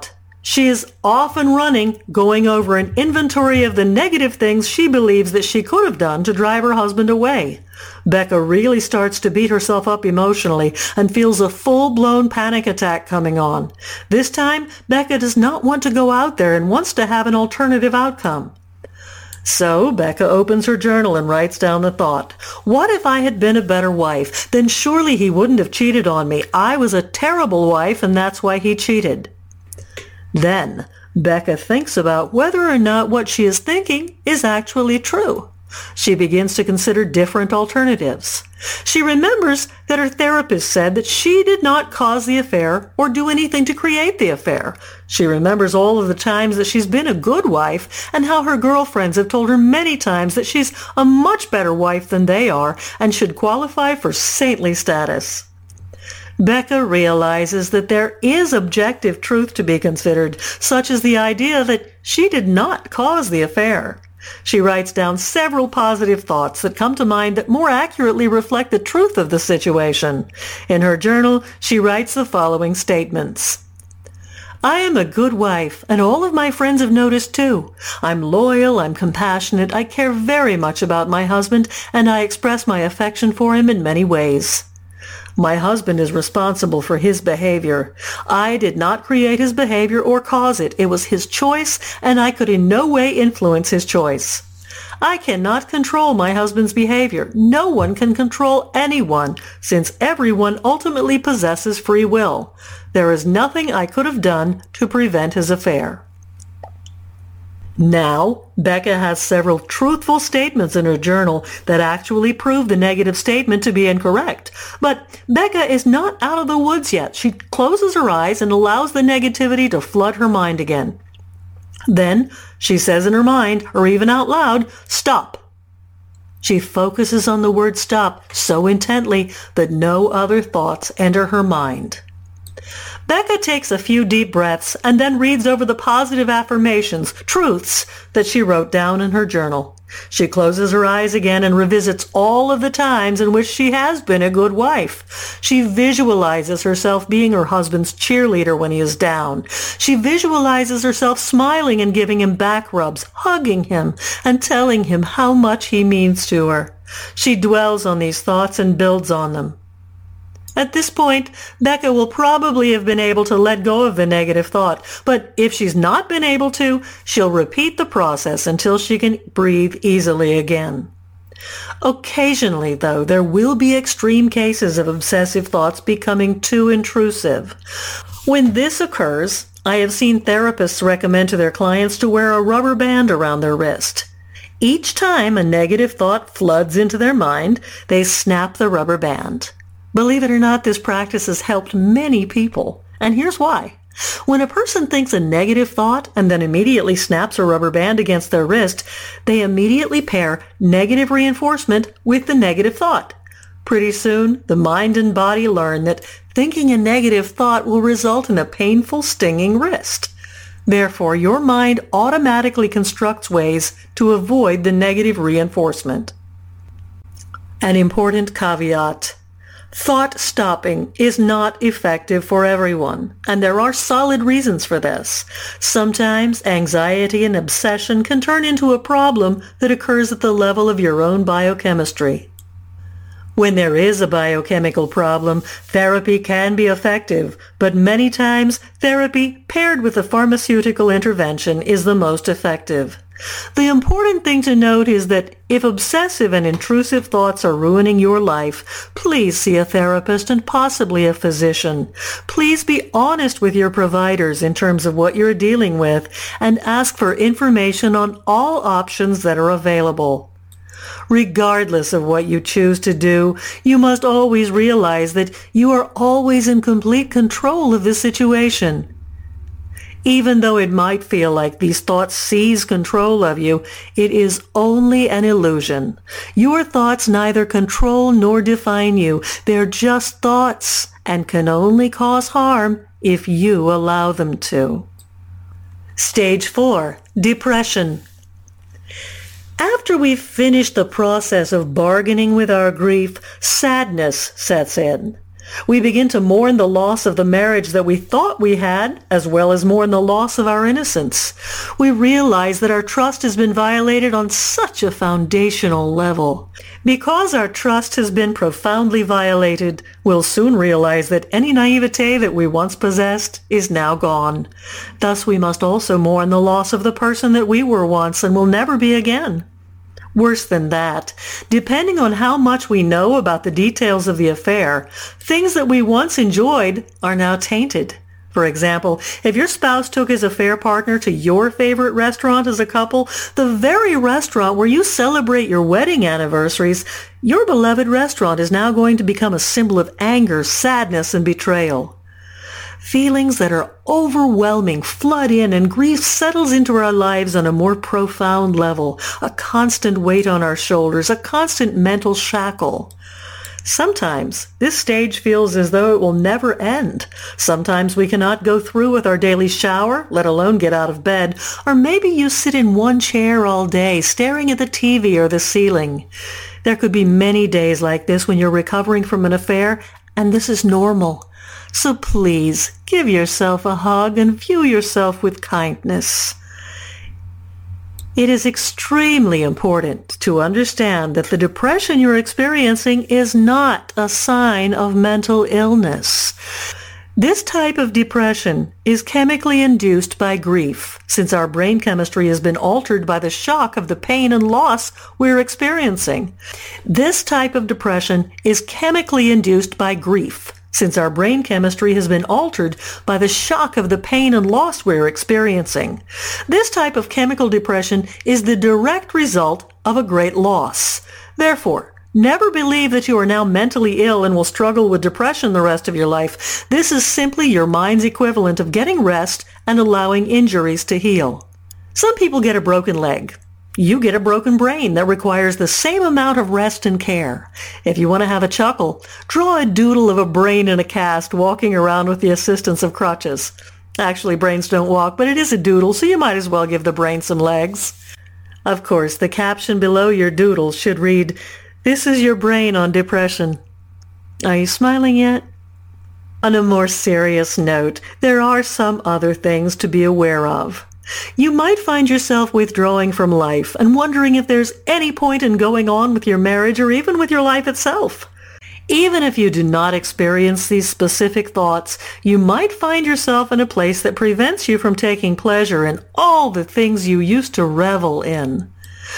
She is often running, going over an inventory of the negative things she believes that she could have done to drive her husband away. Becca really starts to beat herself up emotionally and feels a full-blown panic attack coming on. This time, Becca does not want to go out there and wants to have an alternative outcome. So Becca opens her journal and writes down the thought, "What if I had been a better wife? Then surely he wouldn't have cheated on me. I was a terrible wife and that's why he cheated." Then Becca thinks about whether or not what she is thinking is actually true. She begins to consider different alternatives. She remembers that her therapist said that she did not cause the affair or do anything to create the affair. She remembers all of the times that she's been a good wife and how her girlfriends have told her many times that she's a much better wife than they are and should qualify for saintly status. Becca realizes that there is objective truth to be considered, such as the idea that she did not cause the affair. She writes down several positive thoughts that come to mind that more accurately reflect the truth of the situation. In her journal, she writes the following statements. "I am a good wife, and all of my friends have noticed too. I'm loyal, I'm compassionate, I care very much about my husband, and I express my affection for him in many ways. My husband is responsible for his behavior. I did not create his behavior or cause it. It was his choice, and I could in no way influence his choice. I cannot control my husband's behavior. No one can control anyone, since everyone ultimately possesses free will. There is nothing I could have done to prevent his affair." Now, Becca has several truthful statements in her journal that actually prove the negative statement to be incorrect. But Becca is not out of the woods yet. She closes her eyes and allows the negativity to flood her mind again. Then she says in her mind, or even out loud, "Stop." She focuses on the word stop so intently that no other thoughts enter her mind. Becca takes a few deep breaths and then reads over the positive affirmations, truths, that she wrote down in her journal. She closes her eyes again and revisits all of the times in which she has been a good wife. She visualizes herself being her husband's cheerleader when he is down. She visualizes herself smiling and giving him back rubs, hugging him, and telling him how much he means to her. She dwells on these thoughts and builds on them. At this point, Becca will probably have been able to let go of the negative thought, but if she's not been able to, she'll repeat the process until she can breathe easily again. Occasionally, though, there will be extreme cases of obsessive thoughts becoming too intrusive. When this occurs, I have seen therapists recommend to their clients to wear a rubber band around their wrist. Each time a negative thought floods into their mind, they snap the rubber band. Believe it or not, this practice has helped many people, and here's why. When a person thinks a negative thought and then immediately snaps a rubber band against their wrist, they immediately pair negative reinforcement with the negative thought. Pretty soon, the mind and body learn that thinking a negative thought will result in a painful, stinging wrist. Therefore, your mind automatically constructs ways to avoid the negative reinforcement. An important caveat. Thought stopping is not effective for everyone, and there are solid reasons for this. Sometimes anxiety and obsession can turn into a problem that occurs at the level of your own biochemistry. When there is a biochemical problem, therapy can be effective, but many times therapy paired with a pharmaceutical intervention is the most effective. The important thing to note is that if obsessive and intrusive thoughts are ruining your life, please see a therapist and possibly a physician. Please be honest with your providers in terms of what you're dealing with and ask for information on all options that are available. Regardless of what you choose to do, you must always realize that you are always in complete control of the situation. Even though it might feel like these thoughts seize control of you, it is only an illusion. Your thoughts neither control nor define you. They're just thoughts and can only cause harm if you allow them to. Stage four, depression. After we've finished the process of bargaining with our grief, sadness sets in. We begin to mourn the loss of the marriage that we thought we had, as well as mourn the loss of our innocence. We realize that our trust has been violated on such a foundational level. Because our trust has been profoundly violated, we'll soon realize that any naivete that we once possessed is now gone. Thus, we must also mourn the loss of the person that we were once and will never be again. Worse than that, depending on how much we know about the details of the affair, things that we once enjoyed are now tainted. For example, if your spouse took his affair partner to your favorite restaurant as a couple, the very restaurant where you celebrate your wedding anniversaries, your beloved restaurant is now going to become a symbol of anger, sadness, and betrayal. Feelings that are overwhelming flood in, and grief settles into our lives on a more profound level, a constant weight on our shoulders, a constant mental shackle. Sometimes this stage feels as though it will never end. Sometimes we cannot go through with our daily shower, let alone get out of bed, or maybe you sit in one chair all day, staring at the T V or the ceiling. There could be many days like this when you're recovering from an affair, and this is normal. So please, give yourself a hug and view yourself with kindness. It is extremely important to understand that the depression you're experiencing is not a sign of mental illness. This type of depression is chemically induced by grief, since our brain chemistry has been altered by the shock of the pain and loss we're experiencing. This type of depression is chemically induced by grief, since our brain chemistry has been altered by the shock of the pain and loss we're experiencing. This type of chemical depression is the direct result of a great loss. Therefore, never believe that you are now mentally ill and will struggle with depression the rest of your life. This is simply your mind's equivalent of getting rest and allowing injuries to heal. Some people get a broken leg. You get a broken brain that requires the same amount of rest and care. If you want to have a chuckle, draw a doodle of a brain in a cast walking around with the assistance of crutches. Actually, brains don't walk, but it is a doodle, so you might as well give the brain some legs. Of course, the caption below your doodle should read, "This is your brain on depression." Are you smiling yet? On a more serious note, there are some other things to be aware of. You might find yourself withdrawing from life and wondering if there's any point in going on with your marriage or even with your life itself. Even if you do not experience these specific thoughts, you might find yourself in a place that prevents you from taking pleasure in all the things you used to revel in.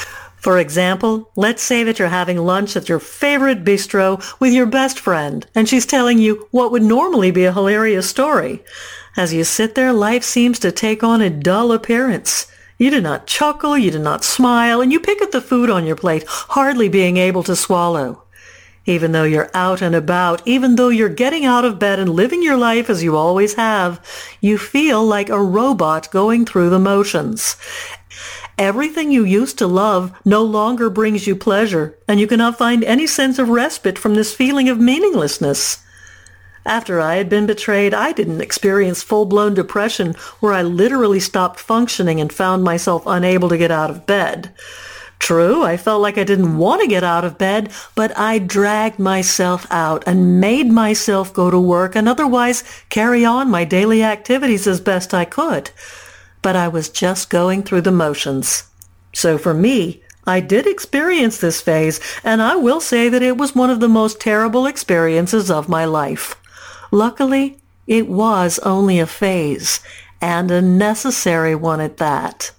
For example, let's say that you're having lunch at your favorite bistro with your best friend, and she's telling you what would normally be a hilarious story. As you sit there, life seems to take on a dull appearance. You do not chuckle, you do not smile, and you pick at the food on your plate, hardly being able to swallow. Even though you're out and about, even though you're getting out of bed and living your life as you always have, you feel like a robot going through the motions. Everything you used to love no longer brings you pleasure, and you cannot find any sense of respite from this feeling of meaninglessness. After I had been betrayed, I didn't experience full-blown depression where I literally stopped functioning and found myself unable to get out of bed. True, I felt like I didn't want to get out of bed, but I dragged myself out and made myself go to work and otherwise carry on my daily activities as best I could. But I was just going through the motions. So for me, I did experience this phase, and I will say that it was one of the most terrible experiences of my life. Luckily, it was only a phase, and a necessary one at that.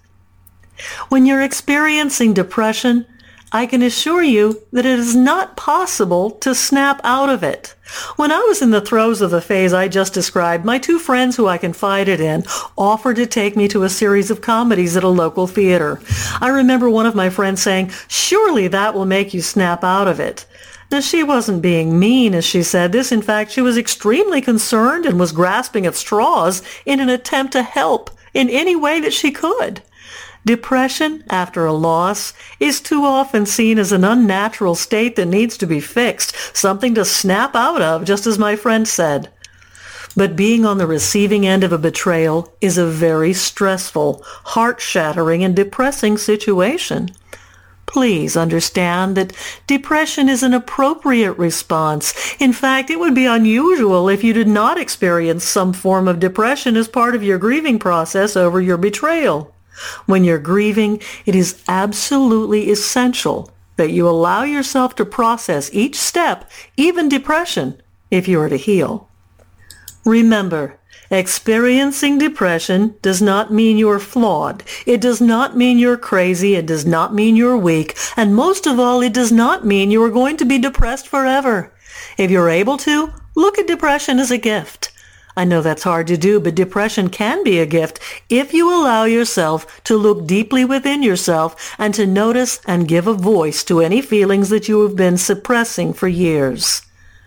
When you're experiencing depression, I can assure you that it is not possible to snap out of it. When I was in the throes of the phase I just described, my two friends who I confided in offered to take me to a series of comedies at a local theater. I remember one of my friends saying, "Surely that will make you snap out of it." Now, she wasn't being mean as she said this. In fact, she was extremely concerned and was grasping at straws in an attempt to help in any way that she could. Depression after a loss is too often seen as an unnatural state that needs to be fixed, something to snap out of, just as my friend said. But being on the receiving end of a betrayal is a very stressful, heart-shattering, and depressing situation. Please understand that depression is an appropriate response. In fact, it would be unusual if you did not experience some form of depression as part of your grieving process over your betrayal. When you're grieving, it is absolutely essential that you allow yourself to process each step, even depression, if you are to heal. Remember, experiencing depression does not mean you're flawed. It does not mean you're crazy. It does not mean you're weak. And most of all, it does not mean you are going to be depressed forever. If you're able to, look at depression as a gift. I know that's hard to do, but depression can be a gift if you allow yourself to look deeply within yourself and to notice and give a voice to any feelings that you have been suppressing for years.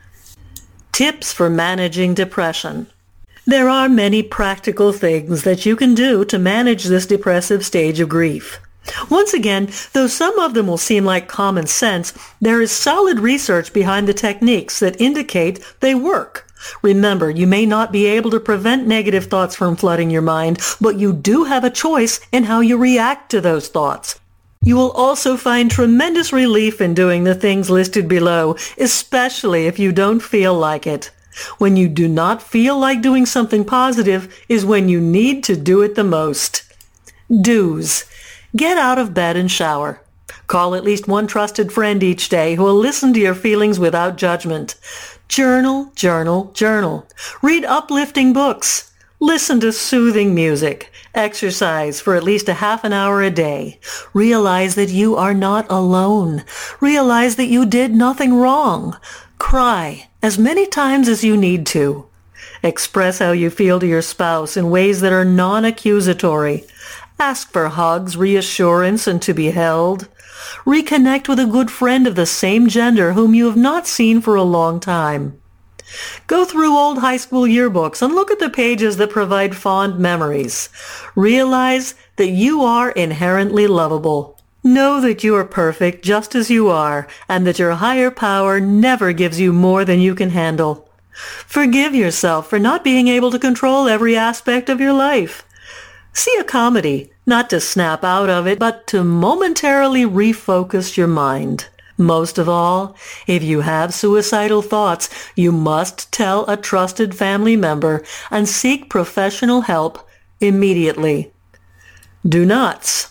Tips for managing depression. There are many practical things that you can do to manage this depressive stage of grief. Once again, though some of them will seem like common sense, there is solid research behind the techniques that indicate they work. Remember, you may not be able to prevent negative thoughts from flooding your mind, but you do have a choice in how you react to those thoughts. You will also find tremendous relief in doing the things listed below, especially if you don't feel like it. When you do not feel like doing something positive is when you need to do it the most. Do's. Get out of bed and shower. Call at least one trusted friend each day who will listen to your feelings without judgment. Journal, journal, journal. Read uplifting books. Listen to soothing music. Exercise for at least a half an hour a day. Realize that you are not alone. Realize that you did nothing wrong. Cry as many times as you need to. Express how you feel to your spouse in ways that are non-accusatory. Ask for hugs, reassurance, and to be held. Reconnect with a good friend of the same gender whom you have not seen for a long time. Go through old high school yearbooks and look at the pages that provide fond memories. Realize that you are inherently lovable. Know that you are perfect just as you are, and that your higher power never gives you more than you can handle. Forgive yourself for not being able to control every aspect of your life. See a comedy, not to snap out of it, but to momentarily refocus your mind. Most of all, if you have suicidal thoughts, you must tell a trusted family member and seek professional help immediately. Do nots.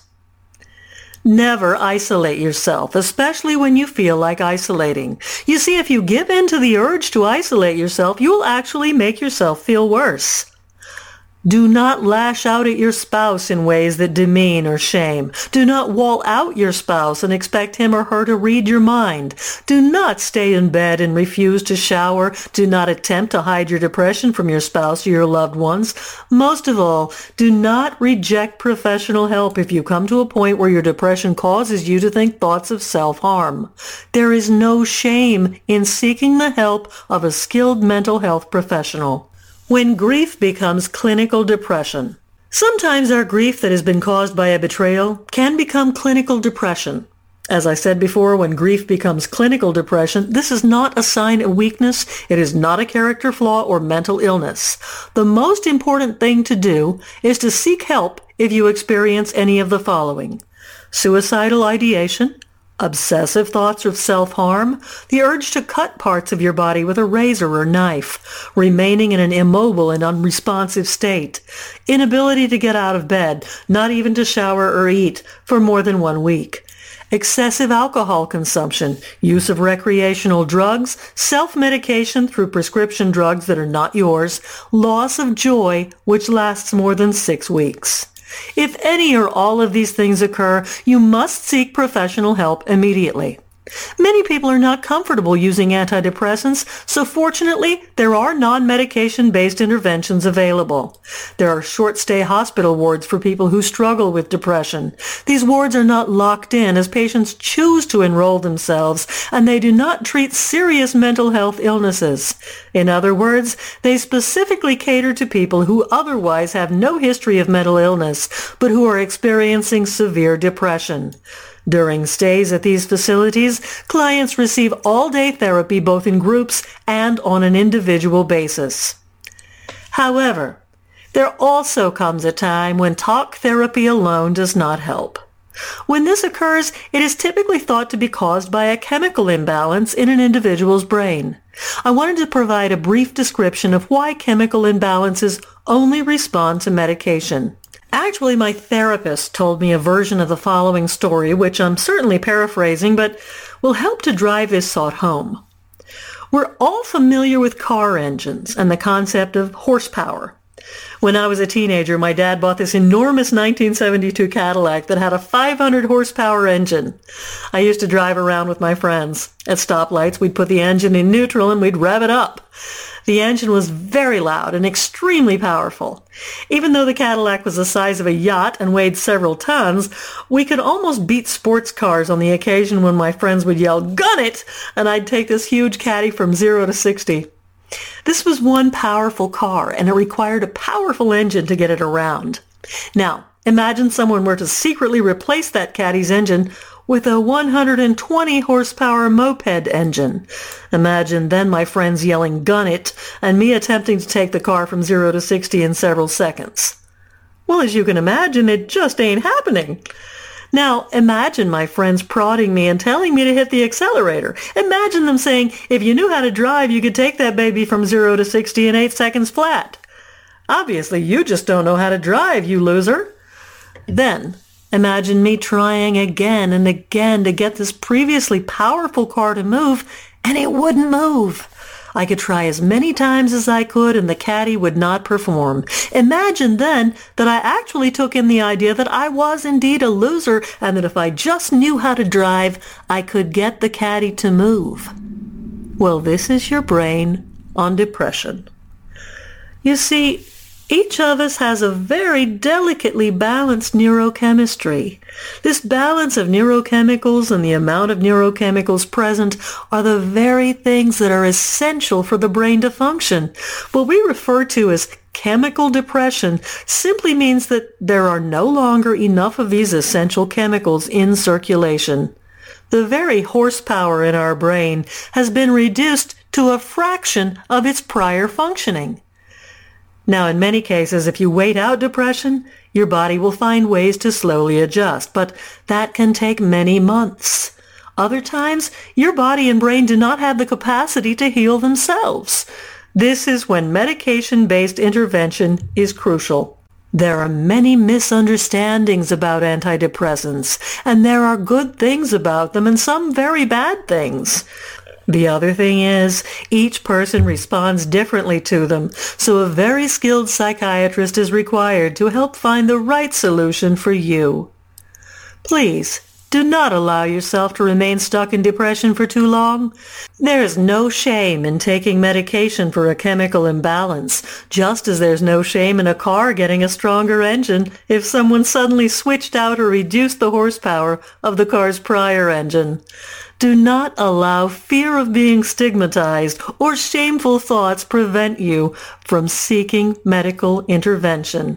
Never isolate yourself, especially when you feel like isolating. You see, if you give in to the urge to isolate yourself, you will actually make yourself feel worse. Do not lash out at your spouse in ways that demean or shame. Do not wall out your spouse and expect him or her to read your mind. Do not stay in bed and refuse to shower. Do not attempt to hide your depression from your spouse or your loved ones. Most of all, do not reject professional help if you come to a point where your depression causes you to think thoughts of self-harm. There is no shame in seeking the help of a skilled mental health professional. When grief becomes clinical depression. Sometimes our grief that has been caused by a betrayal can become clinical depression. As I said before, when grief becomes clinical depression, this is not a sign of weakness. It is not a character flaw or mental illness. The most important thing to do is to seek help if you experience any of the following: suicidal ideation, obsessive thoughts of self-harm, the urge to cut parts of your body with a razor or knife, remaining in an immobile and unresponsive state, inability to get out of bed, not even to shower or eat, for more than one week, excessive alcohol consumption, use of recreational drugs, self-medication through prescription drugs that are not yours, loss of joy, which lasts more than six weeks. If any or all of these things occur, you must seek professional help immediately. Many people are not comfortable using antidepressants, so fortunately, there are non-medication-based interventions available. There are short-stay hospital wards for people who struggle with depression. These wards are not locked in as patients choose to enroll themselves, and they do not treat serious mental health illnesses. In other words, they specifically cater to people who otherwise have no history of mental illness, but who are experiencing severe depression. During stays at these facilities, clients receive all-day therapy both in groups and on an individual basis. However, there also comes a time when talk therapy alone does not help. When this occurs, it is typically thought to be caused by a chemical imbalance in an individual's brain. I wanted to provide a brief description of why chemical imbalances only respond to medication. Actually, my therapist told me a version of the following story, which I'm certainly paraphrasing, but will help to drive this thought home. We're all familiar with car engines and the concept of horsepower. When I was a teenager, my dad bought this enormous nineteen seventy-two Cadillac that had a five hundred horsepower engine. I used to drive around with my friends. At stoplights, we'd put the engine in neutral and we'd rev it up. The engine was very loud and extremely powerful. Even though the Cadillac was the size of a yacht and weighed several tons, we could almost beat sports cars on the occasion when my friends would yell, "Gun it!" and I'd take this huge Caddy from zero to sixty. This was one powerful car, and it required a powerful engine to get it around. Now, imagine someone were to secretly replace that Caddy's engine with a one hundred twenty horsepower moped engine. Imagine then my friends yelling, "Gun it!" and me attempting to take the car from zero to sixty in several seconds. Well, as you can imagine, it just ain't happening. Now, imagine my friends prodding me and telling me to hit the accelerator. Imagine them saying, "If you knew how to drive, you could take that baby from zero to sixty in eight seconds flat." Obviously, you just don't know how to drive, you loser. Then, imagine me trying again and again to get this previously powerful car to move, and it wouldn't move. I could try as many times as I could, and the Caddy would not perform. Imagine then that I actually took in the idea that I was indeed a loser, and that if I just knew how to drive, I could get the Caddy to move. Well, this is your brain on depression. You see, each of us has a very delicately balanced neurochemistry. This balance of neurochemicals and the amount of neurochemicals present are the very things that are essential for the brain to function. What we refer to as chemical depression simply means that there are no longer enough of these essential chemicals in circulation. The very horsepower in our brain has been reduced to a fraction of its prior functioning. Now, in many cases, if you wait out depression, your body will find ways to slowly adjust, but that can take many months. Other times, your body and brain do not have the capacity to heal themselves. This is when medication-based intervention is crucial. There are many misunderstandings about antidepressants, and there are good things about them and some very bad things. The other thing is, each person responds differently to them, so a very skilled psychiatrist is required to help find the right solution for you. Please, do not allow yourself to remain stuck in depression for too long. There is no shame in taking medication for a chemical imbalance, just as there's no shame in a car getting a stronger engine if someone suddenly switched out or reduced the horsepower of the car's prior engine. Do not allow fear of being stigmatized or shameful thoughts prevent you from seeking medical intervention.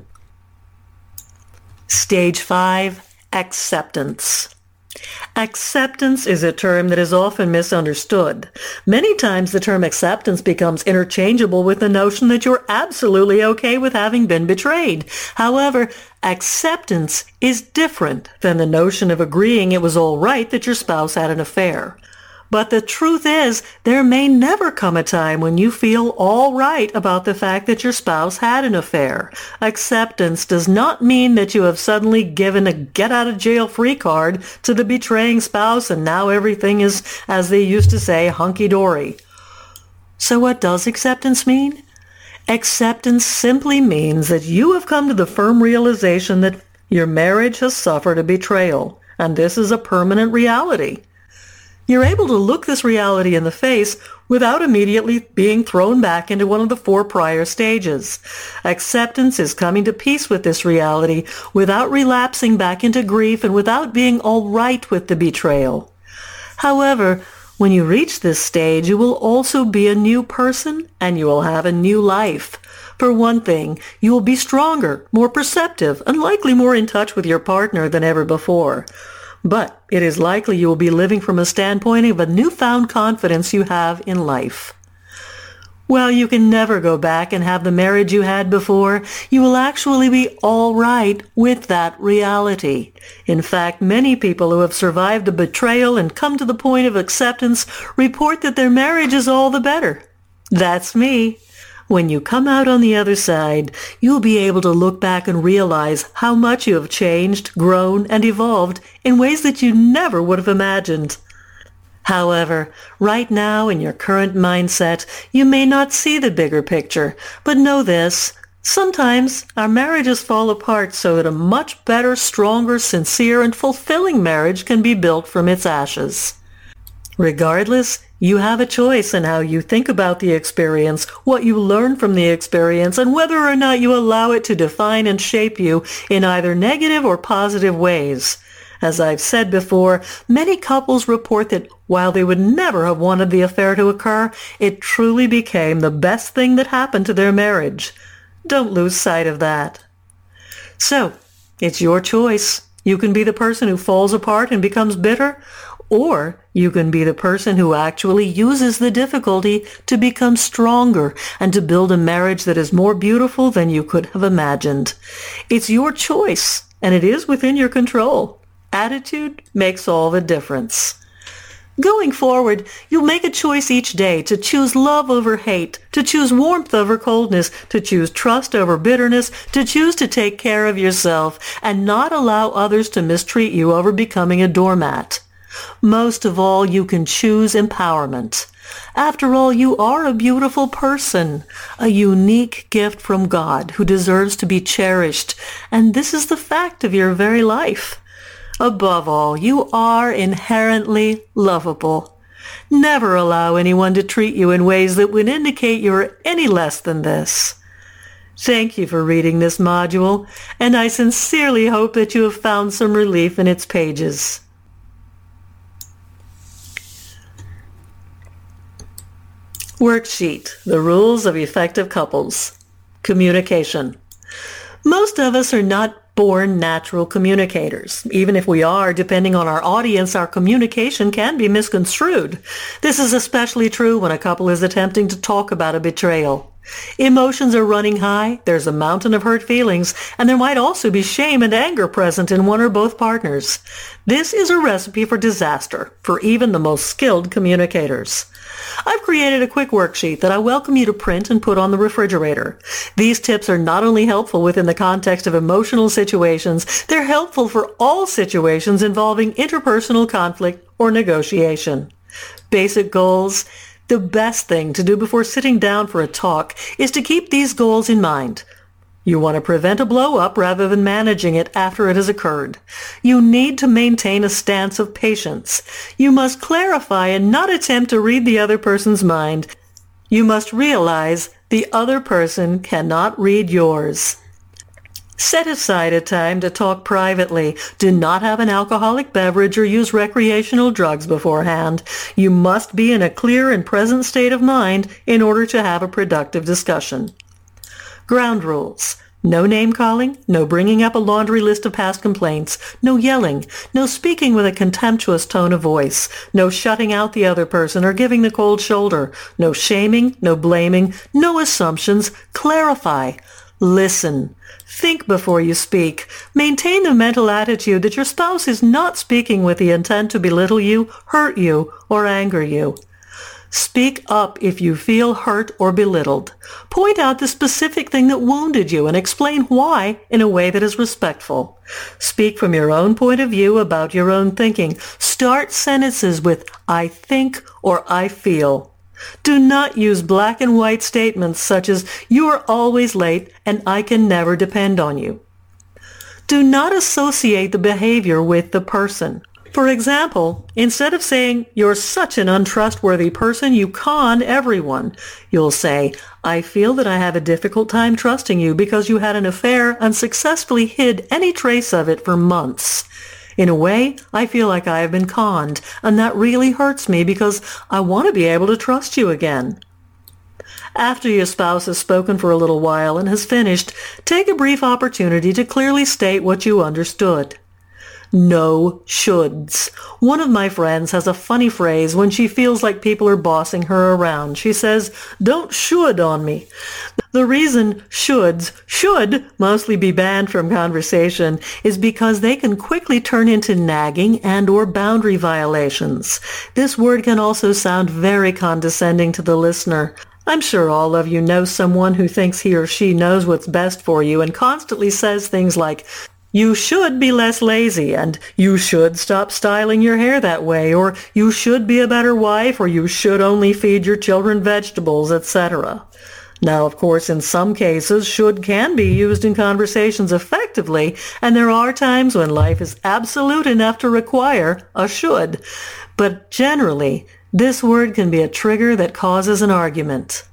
Stage five, acceptance. Acceptance is a term that is often misunderstood. Many times the term acceptance becomes interchangeable with the notion that you're absolutely okay with having been betrayed. However, acceptance is different than the notion of agreeing it was all right that your spouse had an affair. But the truth is, there may never come a time when you feel all right about the fact that your spouse had an affair. Acceptance does not mean that you have suddenly given a get-out-of-jail-free card to the betraying spouse and now everything is, as they used to say, hunky-dory. So what does acceptance mean? Acceptance simply means that you have come to the firm realization that your marriage has suffered a betrayal, and this is a permanent reality. You're able to look this reality in the face without immediately being thrown back into one of the four prior stages. Acceptance is coming to peace with this reality without relapsing back into grief and without being all right with the betrayal. However, when you reach this stage, you will also be a new person and you will have a new life. For one thing, you will be stronger, more perceptive, and likely more in touch with your partner than ever before. But it is likely you will be living from a standpoint of a newfound confidence you have in life. While you can never go back and have the marriage you had before, you will actually be all right with that reality. In fact, many people who have survived a betrayal and come to the point of acceptance report that their marriage is all the better. That's me. When you come out on the other side, you'll be able to look back and realize how much you have changed, grown, and evolved in ways that you never would have imagined. However, right now in your current mindset, you may not see the bigger picture, but know this. Sometimes our marriages fall apart so that a much better, stronger, sincere, and fulfilling marriage can be built from its ashes. Regardless, you have a choice in how you think about the experience, what you learn from the experience, and whether or not you allow it to define and shape you in either negative or positive ways. As I've said before, many couples report that while they would never have wanted the affair to occur, it truly became the best thing that happened to their marriage. Don't lose sight of that. So, it's your choice. You can be the person who falls apart and becomes bitter, or you can be the person who actually uses the difficulty to become stronger and to build a marriage that is more beautiful than you could have imagined. It's your choice, and it is within your control. Attitude makes all the difference. Going forward, you'll make a choice each day to choose love over hate, to choose warmth over coldness, to choose trust over bitterness, to choose to take care of yourself, and not allow others to mistreat you over becoming a doormat. Most of all, you can choose empowerment. After all, you are a beautiful person, a unique gift from God who deserves to be cherished, and this is the fact of your very life. Above all, you are inherently lovable. Never allow anyone to treat you in ways that would indicate you are any less than this. Thank you for reading this module, and I sincerely hope that you have found some relief in its pages. Worksheet: The Rules of Effective Couples. Communication. Most of us are not born natural communicators. Even if we are, depending on our audience, our communication can be misconstrued. This is especially true when a couple is attempting to talk about a betrayal. Emotions are running high, there's a mountain of hurt feelings, and there might also be shame and anger present in one or both partners. This is a recipe for disaster for even the most skilled communicators. I've created a quick worksheet that I welcome you to print and put on the refrigerator. These tips are not only helpful within the context of emotional situations, they're helpful for all situations involving interpersonal conflict or negotiation. Basic goals. The best thing to do before sitting down for a talk is to keep these goals in mind. You want to prevent a blow-up rather than managing it after it has occurred. You need to maintain a stance of patience. You must clarify and not attempt to read the other person's mind. You must realize the other person cannot read yours. Set aside a time to talk privately. Do not have an alcoholic beverage or use recreational drugs beforehand. You must be in a clear and present state of mind in order to have a productive discussion. Ground rules. No name-calling, no bringing up a laundry list of past complaints, no yelling, no speaking with a contemptuous tone of voice, no shutting out the other person or giving the cold shoulder, no shaming, no blaming, no assumptions. Clarify. Listen. Think before you speak. Maintain the mental attitude that your spouse is not speaking with the intent to belittle you, hurt you, or anger you. Speak up if you feel hurt or belittled. Point out the specific thing that wounded you and explain why in a way that is respectful. Speak from your own point of view about your own thinking. Start sentences with "I think" or "I feel." Do not use black and white statements such as "you are always late and I can never depend on you." Do not associate the behavior with the person. For example, instead of saying, "You're such an untrustworthy person, you con everyone," you'll say, "I feel that I have a difficult time trusting you because you had an affair and successfully hid any trace of it for months. In a way, I feel like I have been conned, and that really hurts me because I want to be able to trust you again." After your spouse has spoken for a little while and has finished, take a brief opportunity to clearly state what you understood. No shoulds. One of my friends has a funny phrase when she feels like people are bossing her around. She says, "Don't should on me." The reason shoulds should mostly be banned from conversation is because they can quickly turn into nagging and or boundary violations. This word can also sound very condescending to the listener. I'm sure all of you know someone who thinks he or she knows what's best for you and constantly says things like, "You should be less lazy," and "You should stop styling your hair that way," or "You should be a better wife," or "You should only feed your children vegetables," et cetera. Now, of course, in some cases, should can be used in conversations effectively, and there are times when life is absolute enough to require a should. But generally, this word can be a trigger that causes an argument.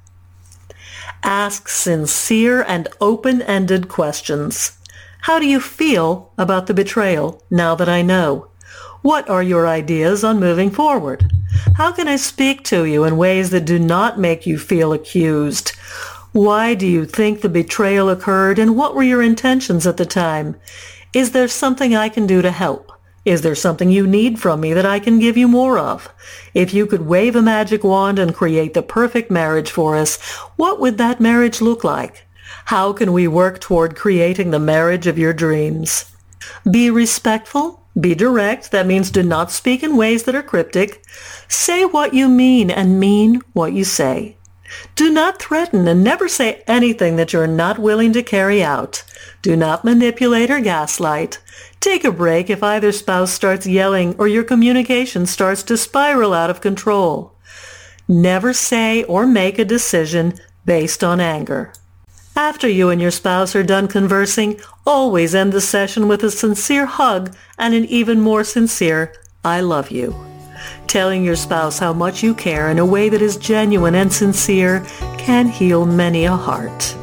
Ask sincere and open-ended questions. How do you feel about the betrayal now that I know? What are your ideas on moving forward? How can I speak to you in ways that do not make you feel accused? Why do you think the betrayal occurred, and what were your intentions at the time? Is there something I can do to help? Is there something you need from me that I can give you more of? If you could wave a magic wand and create the perfect marriage for us, what would that marriage look like? How can we work toward creating the marriage of your dreams? Be respectful. Be direct. That means do not speak in ways that are cryptic. Say what you mean and mean what you say. Do not threaten and never say anything that you're not willing to carry out. Do not manipulate or gaslight. Take a break if either spouse starts yelling or your communication starts to spiral out of control. Never say or make a decision based on anger. After you and your spouse are done conversing, always end the session with a sincere hug and an even more sincere, "I love you." Telling your spouse how much you care in a way that is genuine and sincere can heal many a heart.